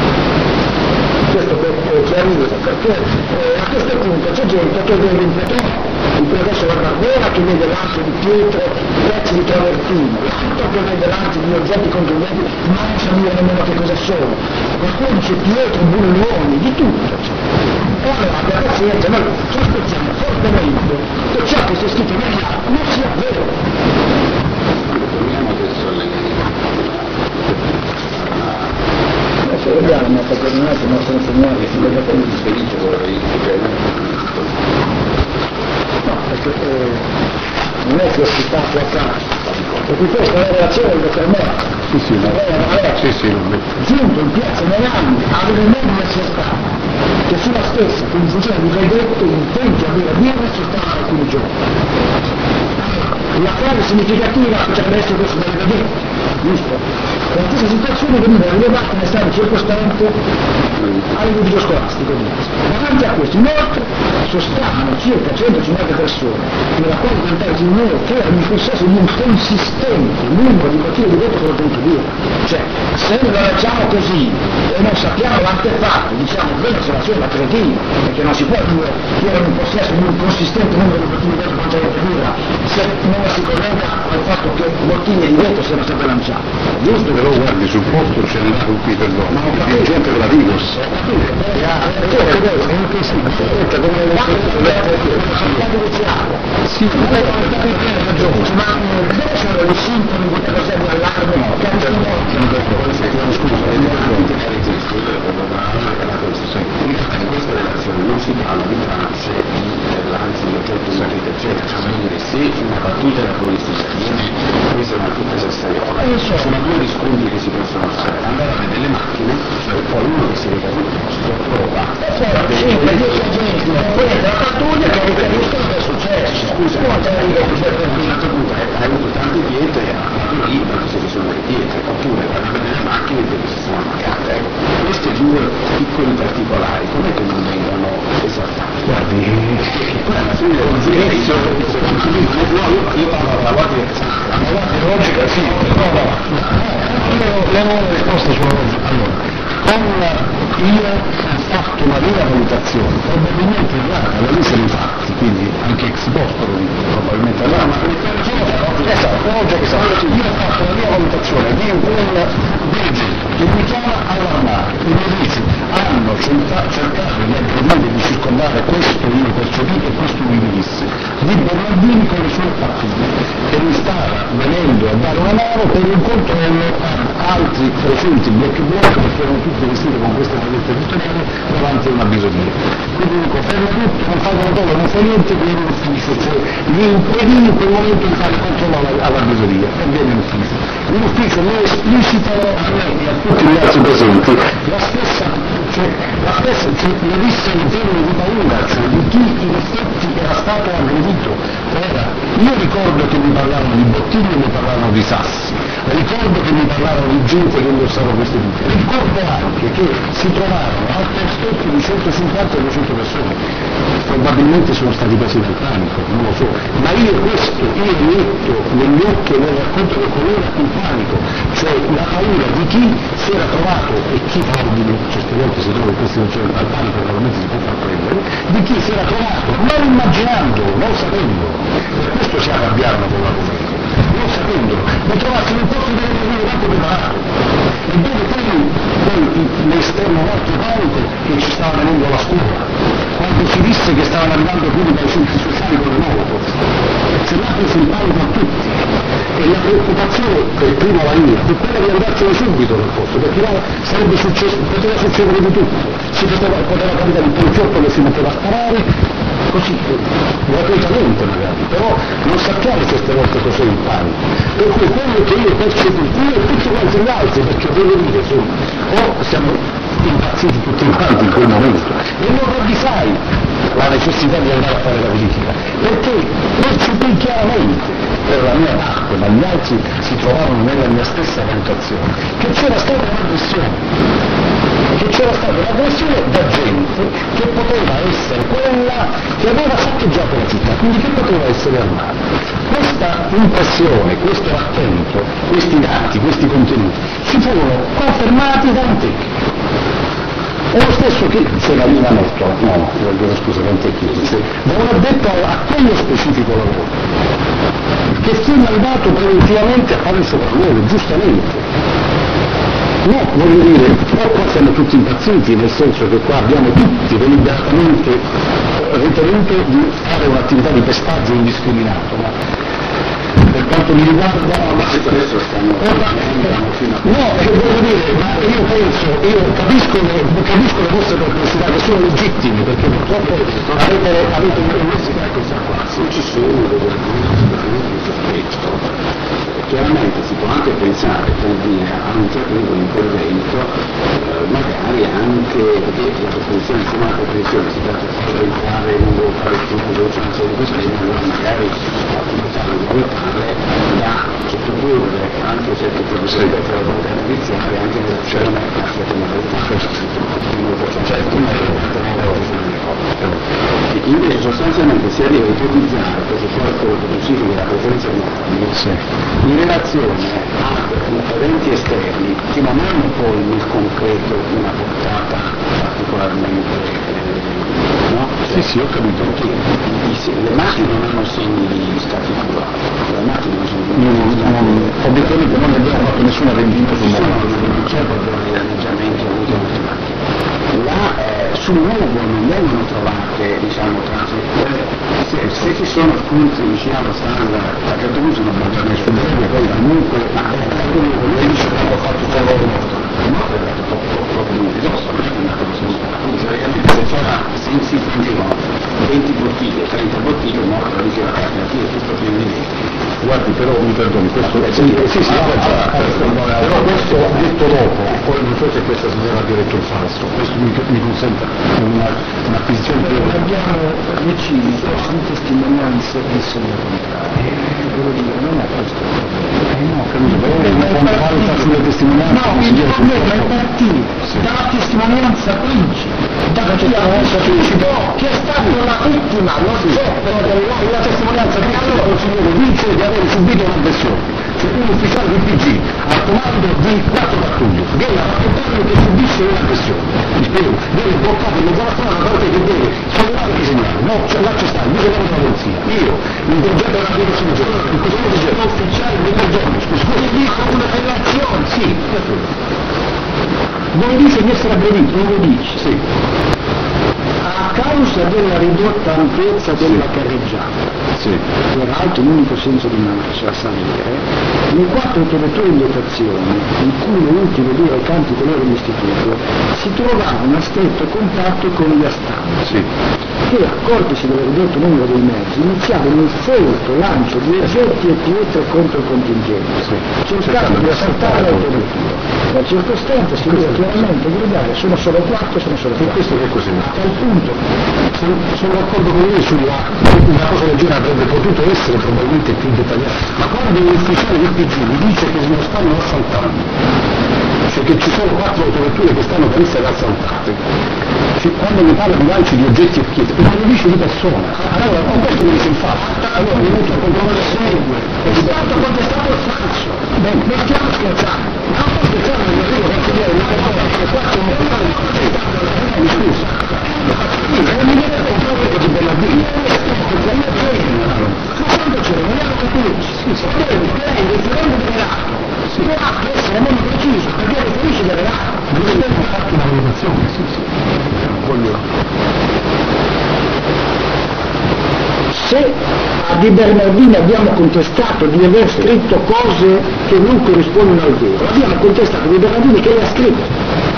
Speaker 1: Questo per eh, chiarire, perché eh, a questo punto c'è gente che vede un petrolio, il professor Barbera che vede lancio di pietre, pezzi di travertino, l'altro che vede lancio di oggetti contundenti, ma non sa dire nemmeno che cosa sono. Qualcuno dice pietre, bulloni, di tutto. E allora abbia pazienza, noi sospettiamo fortemente che ciò che si è scritto nel atto non sia vero. Se vediamo, perché non è che il nostro insegnante si deve felice no, perché eh, non è che ho citato a caso, perché questa è la relazione del dottor Merck,
Speaker 2: sì, sì, no. sì, sì, no.
Speaker 1: giunto in piazza Melani aveva un membro del Sertano, che sulla stessa, con in funzione di vedetto, intenti a avere birra e soltanto alcuni giorni. La frase significativa potrebbe essere questo del vedetto, giusto? La stessa situazione veniva rilevata nel stato circostante all'edificio scolastico di Lazio. Davanti a questo inoltre sostavano circa centocinquanta persone, nella quale contava il nero che erano in possesso di un consistente numero di bottiglie di vetro con ottenuto birra. Cioè, se lo leggiamo così e non sappiamo l'antefatto, diciamo che quella osservazione da cretino, perché non si può dire che erano in possesso di un consistente numero di bottiglie di vetro con ottenuto birra, se non si collega al fatto che bottiglie di vetro siano state lanciate.
Speaker 2: Giusto che lo guardi sul posto c'è un tutti per loro, ma non capisco gente della Vigos.
Speaker 1: Sì, ma dove sono i sintomi di cosa di allarme?
Speaker 3: Questa relazione non si parla di trance, di lanci di oggetto di meditazione, se una battuta era agonistica, questa è una tutta sessiola, sono due riscontri che si possono fare, andare a vedere le macchine, cioè poi uno che si reca sul posto, prova,
Speaker 1: cinque dieci agenti, poi entra la pattuglia che riferiscono che è successo.
Speaker 3: Scusa, quanto è arrivato hai avuto tante pietre, lì non si sono le pietre, oppure vai a vedere le macchine perché si sono ammaccate. Ecco, questi due piccoli particolari, com'è che non vengono esaltati?
Speaker 2: Guardi,
Speaker 3: poi alla fine non si inizio, no, io parlo della guardia
Speaker 2: la guardia logica sì, no, no, io le ho risposto sulla logica. Allora, con io ho fatto una vera valutazione, probabilmente guarda, la lista dei fatti, quindi anche ex post probabilmente allora, ma esatto, logica esatto, io ho fatto la mia valutazione di un dirigente che mi chiama allarmare. I medici hanno cercato di aggredire, di circondare questo io percepito e questo mi disse di Bernardini con le sue pattuglie, che mi stava venendo a dare una mano per un controllo a altri presunti black bloc, perché erano tutti vestiti con queste magliette vittoriane davanti a una bisonia. Quindi dico, ferma tutto, non fai controllo, non fai niente, viene in ufficio, cioè gli impedì in quel momento di fare controllo alla, alla bisonia e viene in ufficio. In ufficio noi esplicitano a me e a tutti gli altri presenti la stessa, cioè, la stessa, cioè, le disse in termini di paura, cioè di chi in effetti era stato aggredito. Era, io ricordo che mi parlavano di bottiglie e mi parlavano di sassi, ricordo che mi parlavano di gente che indossava queste tutte, ricordo anche che si trovarono altri aspetti di centocinquanta a duecento persone, probabilmente sono stati presi dal panico, non lo so, ma io questo, io metto negli occhi e nel racconto che colora il panico, cioè la paura di chi si era trovato, e chi probabile certe volte si trova in queste situazioni al panico probabilmente si può far prendere, di chi si era trovato, non immaginando, non sapendo, per questo si arrabbiarono con l'argomento, non sapendo, di trovarsi in un posto dove non era tanto preparato. Ebbene poi, poi l'esterno altro panico che ci stava venendo alla scuola, quando si disse che stavano arrivando quelli dai centri sociali con le Molotov, se là prese il panico a tutti, e la preoccupazione, per prima la mia, fu quella di andarsene subito dal posto, perché là sarebbe successo, poteva succedere di tutto, si poteva, poteva capitare il poliziotto che si metteva a sparare, così, gratuitamente magari, però non sappiamo certe volte cos'è il panico, per cui quello che io percepisco, io e tutti quanti gli altri, perché devo dire, insomma, o siamo impazziti tutti quanti in quel momento, e non ravvisai la necessità di andare a fare la verifica, perché percepì chiaramente, per la mia parte, ma gli altri si trovarono nella mia stessa valutazione, che c'era stata un'aggressione, che c'era stata un'aggressione da gente che poteva essere quella che aveva saccheggiato la città, quindi che poteva essere armata. Questa impressione, questo racconto, questi dati, questi contenuti, ci furono confermati da un tecnico. È lo stesso che c'è la linea molto, no, voglio scusa, da un tecnico, cioè da un addetto a quello specifico lavoro, che fu mandato preventivamente a fare il sopralluogo, giustamente. No, voglio dire, o qua siamo tutti impazziti, nel senso che qua abbiamo tutti deliberatamente ritenuto di fare un'attività di pestaggio indiscriminato, ma per quanto mi riguarda
Speaker 3: ma adesso stiamo
Speaker 2: no, che voglio dire, ma io penso, io capisco le, capisco le vostre perplessità che sono legittime, perché purtroppo avete, avete un'università che sa qua,
Speaker 3: se ci sono delle sospetto, chiaramente si può anche pensare per dire a un certo tipo di intervento, eh, magari anche perché la definizione insieme alla definizione si tratta di entrare in un fare il punto veloce una serie di cose, allora magari la comunità vuole fare da sottopurre anche certe professioni per la comunità giudiziaria anche nella relazione a certe modalità, invece sostanzialmente si arriva a ipotizzare questo quello che significa la presenza di armi in relazione a eventi esterni che non hanno poi nel concreto una portata particolarmente eh, no?
Speaker 2: Sì, sì, ho capito.
Speaker 3: Le macchine non hanno segni di stati curati, le macchine non sono
Speaker 2: non, non, obiettivamente non abbiamo fatto nessuna vendita sul mondo.
Speaker 3: Non c'è problema di danneggiamento avuto molte macchine. Là eh, sul luogo non vengono trovate, diciamo, se, se ci sono punti vicino allo standard, a un certo punto non mangia nessuno, poi comunque, ma come dice che hanno fatto tutto il loro morto, il morto è andato proprio di dosso, non è che è andato così, quindi praticamente se c'era, se si fungevano venti bottiglie, trenta bottiglie, il morto diceva che la fine è tutto pieno di venti.
Speaker 2: Guardi, però mi perdoni, questo
Speaker 3: eh,
Speaker 2: sì, sì, sì,
Speaker 3: ah, ah, ah,
Speaker 2: però questo detto dopo, poi non so se questa signora ha diretto il falso, questo mi, mi consente una, un'acquisizione più.
Speaker 1: Abbiamo vicini di testimonianze di segno contrario, devo dire, non è questo il problema.
Speaker 2: Eh no, capito, però quando valuta sulle testimonianze
Speaker 1: no, il problema è partito sì. dalla testimonianza principe, da chi ha principe, che è stata la vittima, non sì. so, però la testimonianza che allora il signore dice di aver subito un'aggressione, cioè un ufficiale del P G al comando di quattro pattuglie, viene a raccontarmi che subisce un'aggressione, mi spiego, viene bloccato in mezzo alla strada una parte che deve sollevare i segnali, no, cioè, là c'è sta, il vice della polizia, io, l'intelligente della direzione, il cosiddetto ufficiale dell'emergenza, scusa, dico una relazione, sì, di essere aggredito, non lo dici.
Speaker 2: Sì.
Speaker 1: A causa della ridotta ampiezza della carreggiata,
Speaker 2: Sì.
Speaker 1: peraltro l'unico senso di marcia a salire, nei quattro interruttori di dotazione, in cui le ultime due recanti colore dell'istituto, si trovavano a stretto contatto con gli astanti,
Speaker 2: Sì.
Speaker 1: che, accortisi del ridotto numero dei mezzi, iniziavano il folto lancio di oggetti e pietre contro il contingente,
Speaker 2: Sì.
Speaker 1: cercando di assaltare l'autovettura. La circostanza si vede chiaramente gridare: sono solo quattro, sono solo
Speaker 2: E
Speaker 1: quattro.
Speaker 2: questo che cos'è?
Speaker 1: A tal punto,
Speaker 2: Sono, sono d'accordo con lei sulla una cosa del genere avrebbe potuto essere probabilmente più dettagliata, ma quando l'ufficiale del P G mi dice che non stanno assaltando, cioè che ci sono quattro autovetture che stanno per essere assaltate, cioè, quando mi parla di lanci di oggetti e pietre, ma lo dice di persona, allora con questo mi dice infatti, allora mi metto a controllare segue,
Speaker 1: è stato contestato il falso. Beh, non stiamo scherzando. Non sto scherzando, io dico consigliere, una cosa che qua sono mi scusa. Non mi viene a controllare di Bernardini. Ma quando c'è, non è capisci? Sì, sì, lei riferendo del reato. Si può essere meno preciso, perché riferisce del reato.
Speaker 2: ma io ho fatto una valutazione, sì, sì, non voglio...
Speaker 1: Se a Di Bernardini abbiamo contestato di aver scritto cose che non corrispondono al vero, abbiamo contestato Di Bernardini che le ha scritto.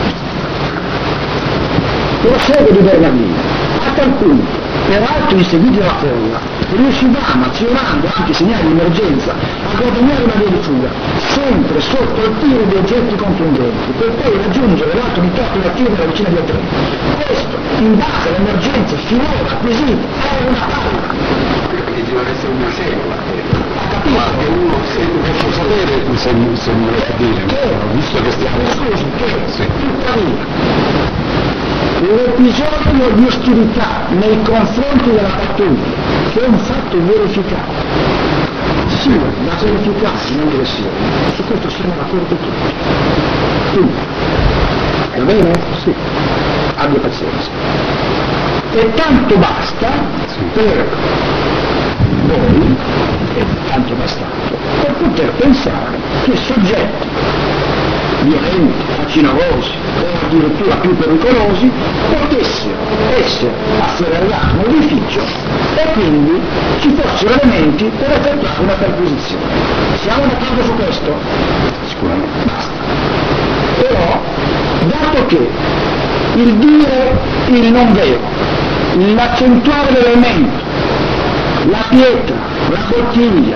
Speaker 1: Lo segue Di Bernardini, a tal punto, peraltro inseguiti dalla folla, riuscivamo, azionando anche i segnali di emergenza, a guadagnare una via di fuga, sempre sotto il tiro di oggetti contundenti, per poi raggiungere l'alto di tocco da tiro della vicina di Atreno. Questo, in base all'emergenza finora acquisita, è una palla.
Speaker 3: Perché deve essere una cellula.
Speaker 1: Ma
Speaker 3: che uno se
Speaker 2: Posso sapere se, se mi volete dire, visto che stiamo...
Speaker 1: scusi, che
Speaker 2: Sì.
Speaker 1: tuttavia l'episodio di ostilità nei confronti della pattuglia, che è un fatto verificato, sì, da verificarsi in aggressione, su questo siamo d'accordo tutti. Tutti. Va bene? Sì. Abbia pazienza. E tanto basta per voi, e tanto bastato, per poter pensare che soggetti violenti, facinorosi o addirittura più pericolosi potessero essere afferrati nell'edificio e quindi ci fossero elementi per effettuare una perquisizione. Siamo d'accordo su questo?
Speaker 2: Sicuramente.
Speaker 1: Basta. Però, dato che il dire il non vero, l'accentuare l'elemento, la pietra, la bottiglia,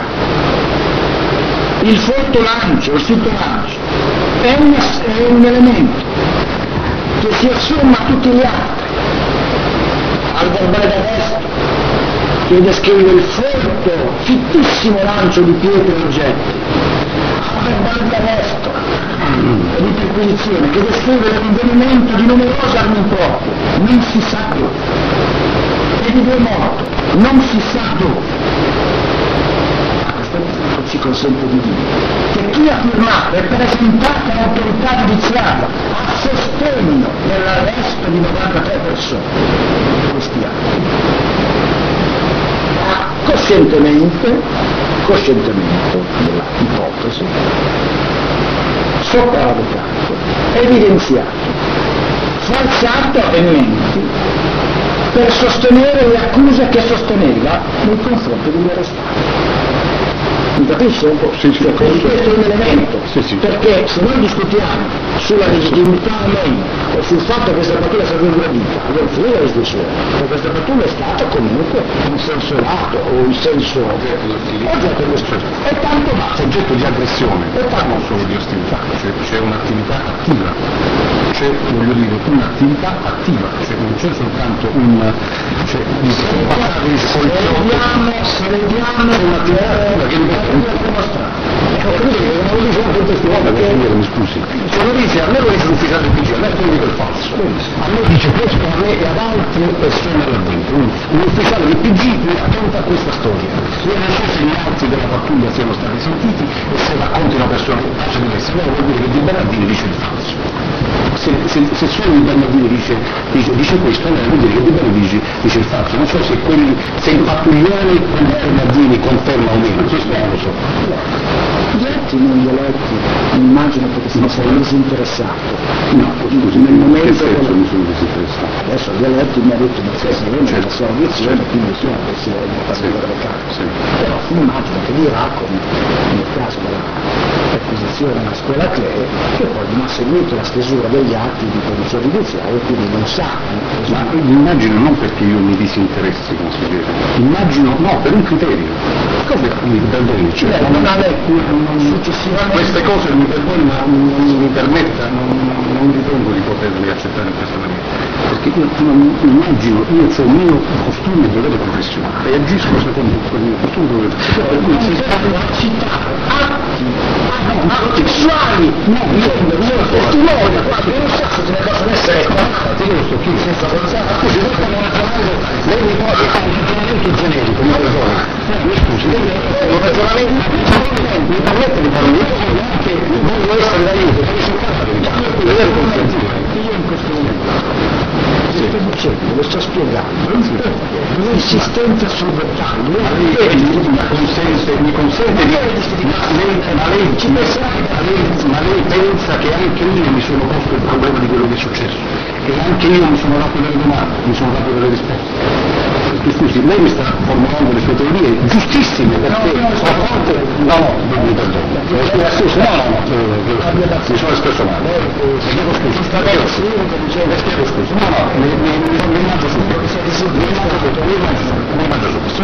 Speaker 1: il fotto lancio, il fitto lancio, è un, è un elemento che si assomma a tutti gli altri, al verbale d'arresto, che descrive il folto, fittissimo lancio di pietre e oggetti, al verbale d'arresto e di perquisizione, che descrive l'avvenimento di numerose armi improprie, non si sa dove, e di due morti, non si sa dove. Ci consente di dire che chi ha firmato e presentato all'autorità giudiziaria a sostegno dell'arresto di novantatré persone questi anni ha coscientemente, coscientemente nella ipotesi, sopravvalutato, evidenziato, falsato avvenimenti per sostenere le accuse che sosteneva nei confronti degli arrestati. Mi capisce?
Speaker 2: Sì, sì,
Speaker 1: cioè, questo è un elemento,
Speaker 2: sì, sì.
Speaker 1: perché se noi discutiamo sulla legittimità o meno, o sul fatto che questa pattuglia sia gradita, allora finire la discussione, perché questa pattuglia è stata comunque in senso lato o in senso oggetto di ostilità. E tanto basta.
Speaker 2: Oggetto di aggressione,
Speaker 1: E tanto
Speaker 2: non solo di ostilità, cioè c'è un'attività attiva, c'è, voglio dire, un'attività attiva, cioè non c'è soltanto un... cioè di passare il
Speaker 1: Se
Speaker 2: poliziotto...
Speaker 1: vediamo, se vediamo un'attività attiva che ripeto, non è dimostrata. Ho capito che non lo dice un contestuale, perché
Speaker 2: mi scusi.
Speaker 1: se lo dice a me lo dice l'ufficiale del P G, a me lo dice il falso. A me dice questo a me e ad altre persone là dentro. Un ufficiale del P G mi racconta questa storia. Io non so se gli altri della pattuglia siano stati sentiti e se racconti una persona che faccia di essere, vuol dire che Di Bernardini dice il falso.
Speaker 2: se, se, se solo il Bernardini dice, dice, dice questo, allora vuol dire che Di Bernardini dice, dice il falso. Non so se, quelli, se il pattuglione con Bernardini conferma o meno, questo non lo so.
Speaker 1: Gli atti non gli eletti, immagino che si sia disinteressato.
Speaker 2: No, scusi,
Speaker 1: nel momento
Speaker 2: che senso mi sono disinteressato?
Speaker 1: Adesso gli eletti mi ha detto che sia sereno nella sua audizione, quindi sono che sia il partito delle carte. Però immagino che dirà, come nel caso della perquisizione alla scuola Clee, che poi non ha seguito la stesura degli atti di polizia giudiziaria, quindi non sa.
Speaker 2: Ma immagino non perché io mi disinteressi, consigliere, immagino no, per un criterio. Come mi perdoni? Cioè,
Speaker 1: Beh, non ha letto successivamente.
Speaker 2: Queste cose mi perdoni, ma non mi permetta, non, non ritengo di poterle accettare in questa maniera. Perché io non immagino, io ho il mio costume e dovere professionale e agisco secondo quel mio costume e dovere professionale. Per cui si
Speaker 1: citare atti, atti sessuali, no, io testimone, io non so se ce ne possono essere quattro, io sto qui senza pensare, scusi, noi stiamo ragionando, lei mi può fare un ragionamento generico, mi ragiona, scusi, lei è un ragionamento, mi permette di fare un ragionamento che voglio essere d'aiuto, perché sono fatto di io in questo momento. Che succede? Lo sto spiegando. L'insistenza sul dettaglio
Speaker 2: mi consente, mi consente di ma lei, ma lei ci pensa, ma lei pensa che anche io mi sono posto il problema di quello che è successo, che anche io mi sono dato delle domande, mi sono dato delle risposte. Scusi, lei mi sta formulando le sue teorie giustissime perché sono forte. No, no, mi perdono. No, no, no, mi sono espresso male. Chiedo scusa, chiedo scusa. No, no, mi mi mangio subito. Mi mangio subito, mi mangio subito. Mi mangio subito.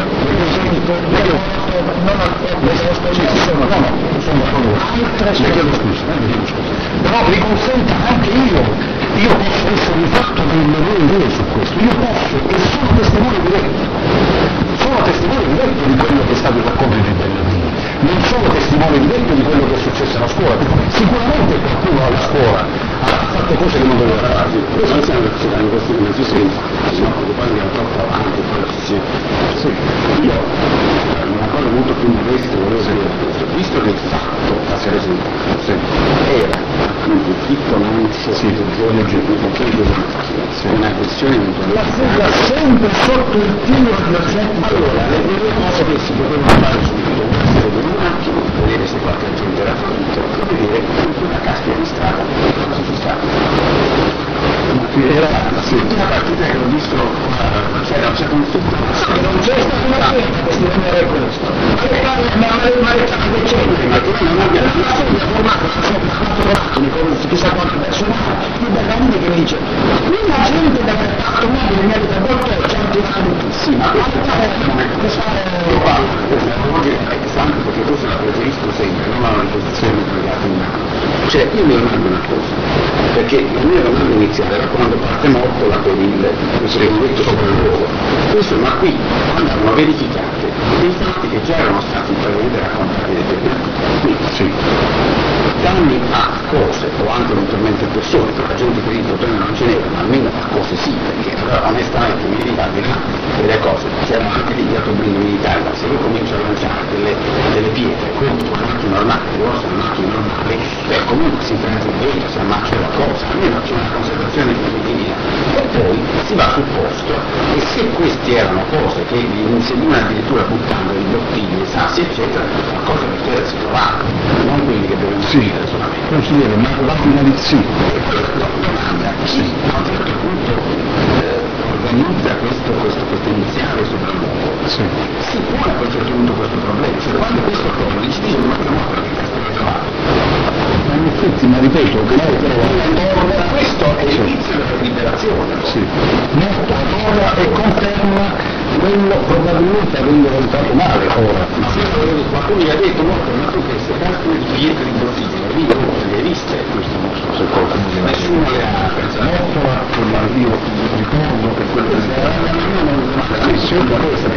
Speaker 2: No, no, no, no, sono d'accordo. Le chiedo scusa, le chiedo scusa. Però mi consenta anche io, io posso essere fatto del lavoro vero su questo, io posso e sono testimone diretto, sono testimone diretto di quello che è stato il racconto di Bernardini, non sono testimone diretto di quello che è successo alla scuola, sicuramente qualcuno alla scuola ha fatto cose che non doveva fare.
Speaker 3: Questo non siamo in questi momenti senza, no, perché poi andiamo troppo avanti, poi sì. Sì. Io una cosa molto più modesta volevo dire, visto che il fatto a Ceresina era appunto il piccolante sì, di sì. Una questione
Speaker 1: la fuga sempre sotto il tiro di oggetti.
Speaker 3: Allora, le due cose che si potevano fare subito, essere di un attimo, vedere se qualche agente era finito, e vedere una caspita di strada, cosa ci sta. Era sì. Una partita che ho visto, c'era un certo punto, non c'è stata una scelta per definire questo. Ma che c'è? Ma tu non abbiamo formato, chissà quanto personale, di Bernardini che mi dice, una gente deve fatto male di merito a volte cento anni. Sì, ma questo è interessante perché questo la preferisco sempre, non ha una posizione legata in mano. Cioè, io mi rimango una cosa, perché la mia domanda iniziale era quando parte Mortola per il cosiddetto sopralluogo. Questo, ma qui andavano verificate dei fatti che già erano stati praticamente raccontati dai Bernardini. Sì. Danni a cose o anche eventualmente persone, perché la gente che dice che non ce n'era, ma almeno a cose sì, perché allora, onestamente i militari delle cose, c'erano anche degli autoblini militari, ma se io comincio a lanciare delle, delle pietre contro macchine normali, grosse macchine normali, beh comunque si prende il vento, si ammaccia la cosa, almeno c'è una conservazione primitiva. E poi si va sul posto e se queste erano cose che li insegnano addirittura buttando i bottiglie, i sassi eccetera, la cosa per terra si trovava, non quelli che dovevano
Speaker 2: sì. solamente. Consigliere, ma la finalizzazione
Speaker 3: la domanda chi a un certo punto eh, organizza questo, questo, questo iniziale sopralluogo sì. si pone a un certo punto questo problema, cioè quando questo problema ci dice ma non è che questo è trovato.
Speaker 2: Ma in effetti, ma ripeto, che lei
Speaker 3: trova questo è l'inizio della liberazione.
Speaker 2: Sì. Molto ora e conferma quello probabilmente avendo valutato male ora.
Speaker 3: Ma qualcuno gli ha detto molto, ma tu queste calcoli di pietre di bottiglie, le hai viste? Questo non so se qualcuno nessuno le ha pensato.
Speaker 2: Moltola, io ricordo che quello che si era la missione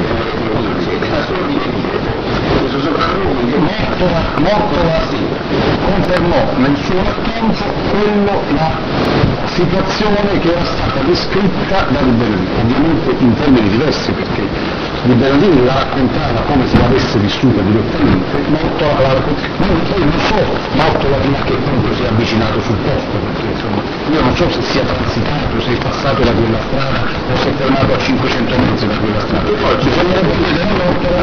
Speaker 2: Mortola, Mortola confermò nel suo racconto quello, la situazione che era stata descritta da Di Bernardini, ovviamente in termini diversi perché Di Bernardini la raccontava come se l'avesse vissuta direttamente, Mortola la raccontava, poi non so, Mortola ma che appunto si è avvicinato sul posto, perché insomma io non so se sia transitato, se è passato da quella strada o se è fermato a cinquecento metri da quella strada.
Speaker 3: E poi bisognerebbe vedere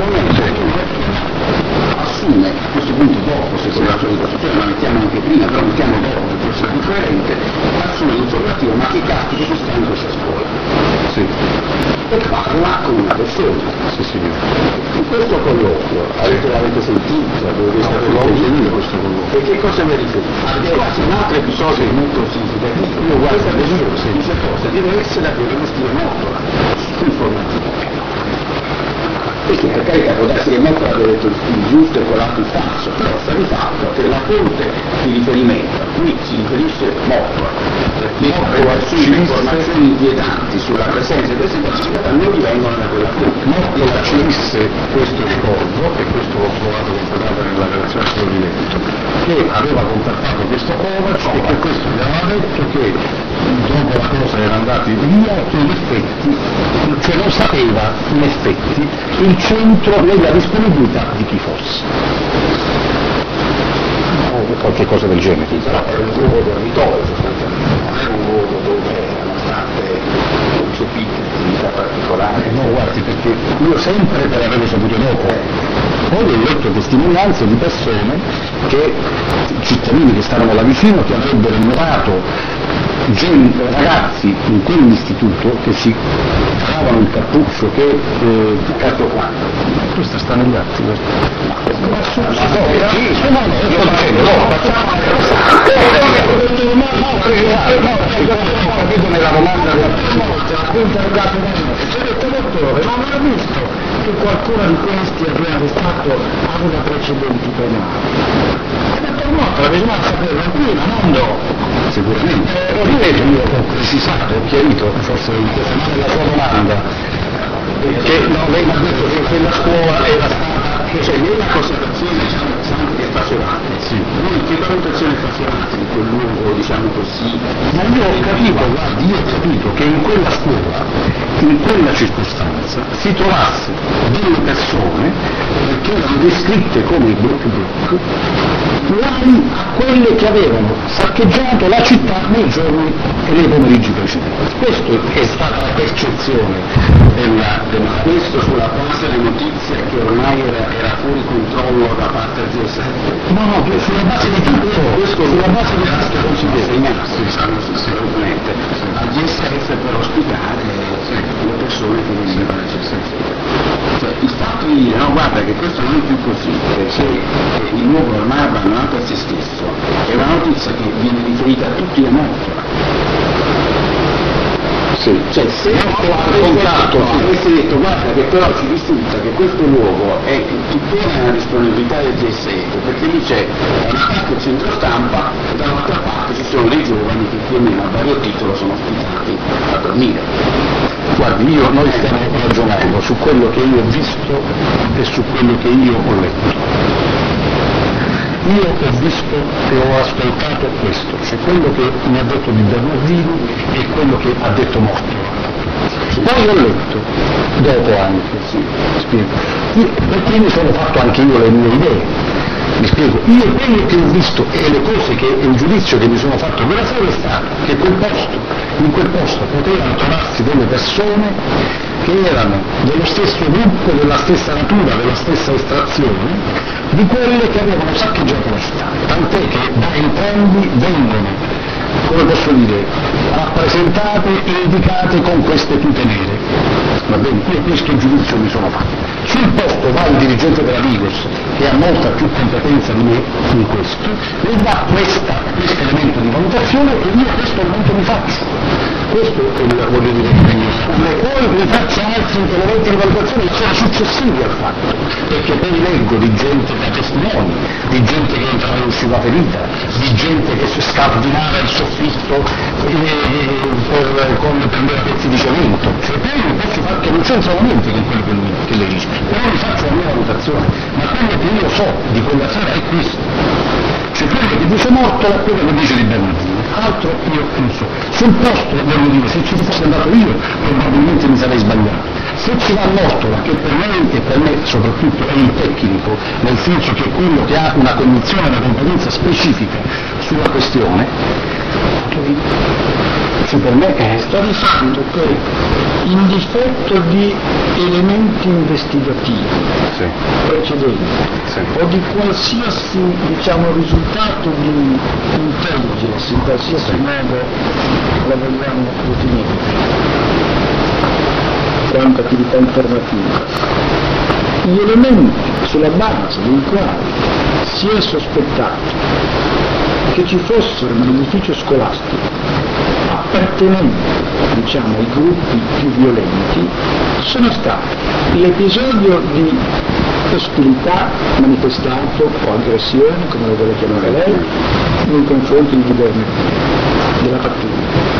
Speaker 3: assume a questo punto dopo, se con la sua situazione la mettiamo anche prima, però mettiamo dopo che può essere differente, assume l'informativa ma che caspita ci sta in questa scuola.
Speaker 2: Sì.
Speaker 3: E parla con una persona.
Speaker 2: Sì, sì.
Speaker 3: In questo colloquio, avete, l'avete sentito, dove
Speaker 2: no, l'ho sentito questo colloquio.
Speaker 3: E che cosa mi riferisco? Adesso un altro episodio molto significativo. Io guardo adesso dice cosa, deve essere la Piovestina Mottola, informativa. Questo per carità può darsi che Mottola abbia detto il giusto e colato il falso, però sta di fatto che la fonte di riferimento, qui si riferisce Mottola, Mottola sulle informazioni inquietanti sulla presenza di queste partecipate non divengono da quella fonte.
Speaker 2: Mottola ci disse questo ricordo, e questo l'ho trovato confermato nella relazione sul riletto, che aveva contattato questo Kovac e che questo gli aveva detto che dopo la cosa era andati via che in effetti, cioè non sapeva in effetti il centro della disponibilità di chi fosse. O qualche cosa del genere.
Speaker 3: Però era un luogo dormitorio sostanzialmente, non era un luogo dove erano state concepite attività particolari.
Speaker 2: No, guardi, perché io sempre per averlo saputo dopo, poi ho letto testimonianze di persone che, cittadini che stavano là vicino, che avrebbero notato ragazzi in quell'istituto che si cavavano il cappuccio, che eh,
Speaker 3: Ecco quando.
Speaker 2: questo sta negli atti, questo.
Speaker 1: Nella domanda del interrogato dottore, non ha visto che qualcuno di questi aveva stato aveva precedenti penali. Ha detto no, la bisogna saperlo prima, non dopo.
Speaker 2: Sicuramente. Lo ripeto, io ho precisato, ho chiarito, forse nella sua domanda, che no, lei mi ha detto che quella scuola era stata,
Speaker 3: cioè nella constatazione diciamo che facevate,
Speaker 2: sì.
Speaker 3: Noi che valutazione facevate in quel luogo, diciamo così?
Speaker 2: Ma io ho capito, guardi, io ho capito che in quella scuola, in quella circostanza, si trovasse delle persone, perché erano descritte come bloc bloc, uguali a quelle che avevano saccheggiato la città nei giorni e nei pomeriggi precedenti. Questa è stata la percezione della, della...
Speaker 3: Questo sulla base delle notizie che ormai era, era fuori controllo da parte del G S F.
Speaker 2: No, no, sulla base di tutto,
Speaker 3: questo
Speaker 2: sulla base di questo
Speaker 3: consegnarsi, diciamo sicuramente, al G S F per ospitare le persone che venivano al G S F. Cioè, il fatto di dire, no guarda che questo non è più così, perché il luogo ormai è abbandonato a se stesso, è una notizia che viene riferita a tutti a Mottola.
Speaker 2: Sì.
Speaker 3: Cioè se avessi detto guarda che però ci risulta che questo luogo è tuttora nella disponibilità del G S F, perché lì c'è il centro stampa e dall'altra parte ci sono dei giovani che più o meno a vario titolo sono ospitati a dormire.
Speaker 2: Guardi, io, noi stiamo ragionando su quello che io ho visto e su quello che io ho letto. Io ho visto e ho ascoltato questo, cioè quello che mi ha detto di Bernardini e quello che ha detto Mottola. Poi ho letto, dopo anche, sì, spiego, io, perché mi sono fatto anche io le mie idee, mi spiego, io quello che ho visto e le cose che, il giudizio che mi sono fatto quella sera è stato che quel posto, in quel posto potevano trovarsi delle persone che erano dello stesso gruppo, della stessa natura, della stessa estrazione, di quelle che avevano saccheggiato la città, tant'è che da entrambi vengono, come posso dire, rappresentate e indicate con queste tute nere. Va bene, io questo giudizio mi sono fatto. Sul posto va il dirigente della Vigos, che ha molta più competenza di me in questo, e dà questo elemento di valutazione e io questo elemento mi faccio. Questo è il, voglio dire, che vengo e poi mi faccio altri elementi di valutazione che sono successivi al fatto, perché poi leggo di gente da testimoni, di gente che entrava e usciva ferita, di gente che si scardinava il soffitto eh, per, con prendere pezzi di cemento, cioè poi mi faccio fare che non c'entra niente con quello che, lui, che lei dice, però mi faccio la mia valutazione, ma quello che io so di quella sera è questo. Cioè quello che dice Mottola e quello che dice di Bernardini, altro io non so. Sul posto, devo dire, se ci fosse andato io probabilmente mi sarei sbagliato. Se ci va Nortola, che per me e per me soprattutto è il tecnico, nel senso che è quello che ha una cognizione, una competenza specifica sulla questione, se per me è...
Speaker 1: Sta di fatto che in difetto di elementi investigativi
Speaker 2: sì.
Speaker 1: precedenti
Speaker 2: sì.
Speaker 1: o di qualsiasi diciamo, risultato di intelligence, in qualsiasi modo la vogliamo definire, quanto attività informativa, gli elementi sulla base dei quali si è sospettato che ci fossero nell'edificio scolastico appartenenti diciamo, ai gruppi più violenti sono stati l'episodio di ostilità manifestato o aggressione, come lo vuole chiamare lei, nei confronti di Bernardino, della pattuglia.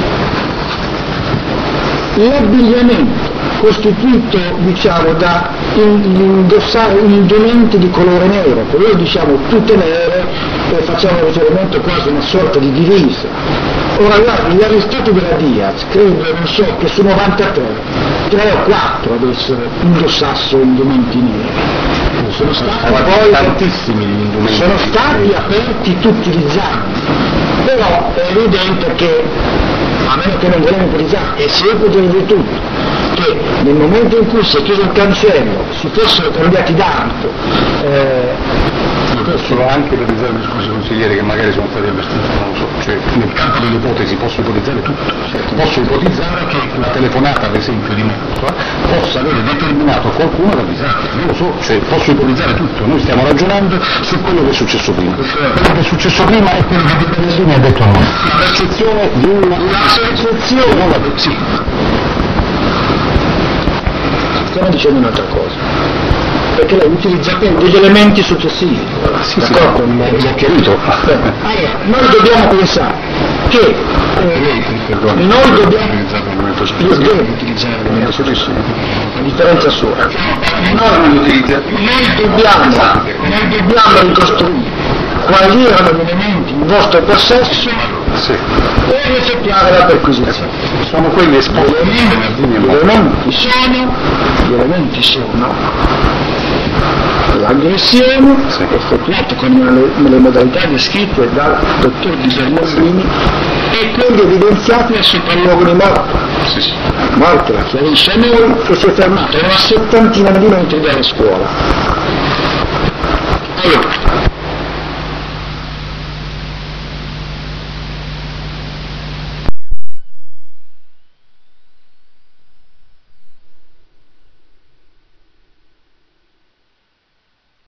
Speaker 1: L'abbigliamento costituito diciamo da indossare indumenti di colore nero, per noi diciamo tutte nere e facciamo riferimento quasi a una sorta di divisa. Ora guardi, gli arrestati della Diaz, credo, non so, che su novantatré, tre o quattro avessero indossassero indumenti neri. Sono stati poi
Speaker 2: tantissimi gli indumenti.
Speaker 1: Sono stati aperti tutti gli esami, però è evidente che, a meno che non vogliamo ipotizzare, e si ipotizza di tutto, che nel momento in cui si è chiuso il cancello, si fossero cambiati d'abito, eh,
Speaker 2: solo anche per ipotizzare, mi scusi consigliere, che magari sono stati avvertiti, non lo so, cioè nel campo delle ipotesi posso ipotizzare tutto, posso ipotizzare che la telefonata ad esempio di Nortola possa avere determinato qualcuno ad avvisare, non lo so, cioè posso ipotizzare tutto, noi stiamo ragionando su quello che è successo prima, quello che è successo prima è quello che Bernardini ha detto a noi, la percezione di una...
Speaker 1: La percezione?
Speaker 2: No, la... sì.
Speaker 1: Stiamo dicendo un'altra cosa, perché lei utilizza degli elementi successivi.
Speaker 2: Sì, sì, no, mi ha chiarito.
Speaker 1: Allora, noi dobbiamo pensare che eh, noi dobbiamo io devo utilizzare l'elemento successivo, a differenza sua. Noi, noi, dobbiamo, noi dobbiamo ricostruire quali erano gli elementi in vostro possesso
Speaker 2: sì.
Speaker 1: e effettuare la perquisizione.
Speaker 2: Sono quelli esposti.
Speaker 1: Gli elementi sono, gli elementi sono l'aggressione sì. effettuata con le, le modalità descritte dal dottor Di Bernardini e quelli evidenziati nel sopralluogo di morte.
Speaker 2: Sì, sì.
Speaker 1: Morte la chiarisce a noi che si è fermato a una settantina di metri dalla scuola. Allora,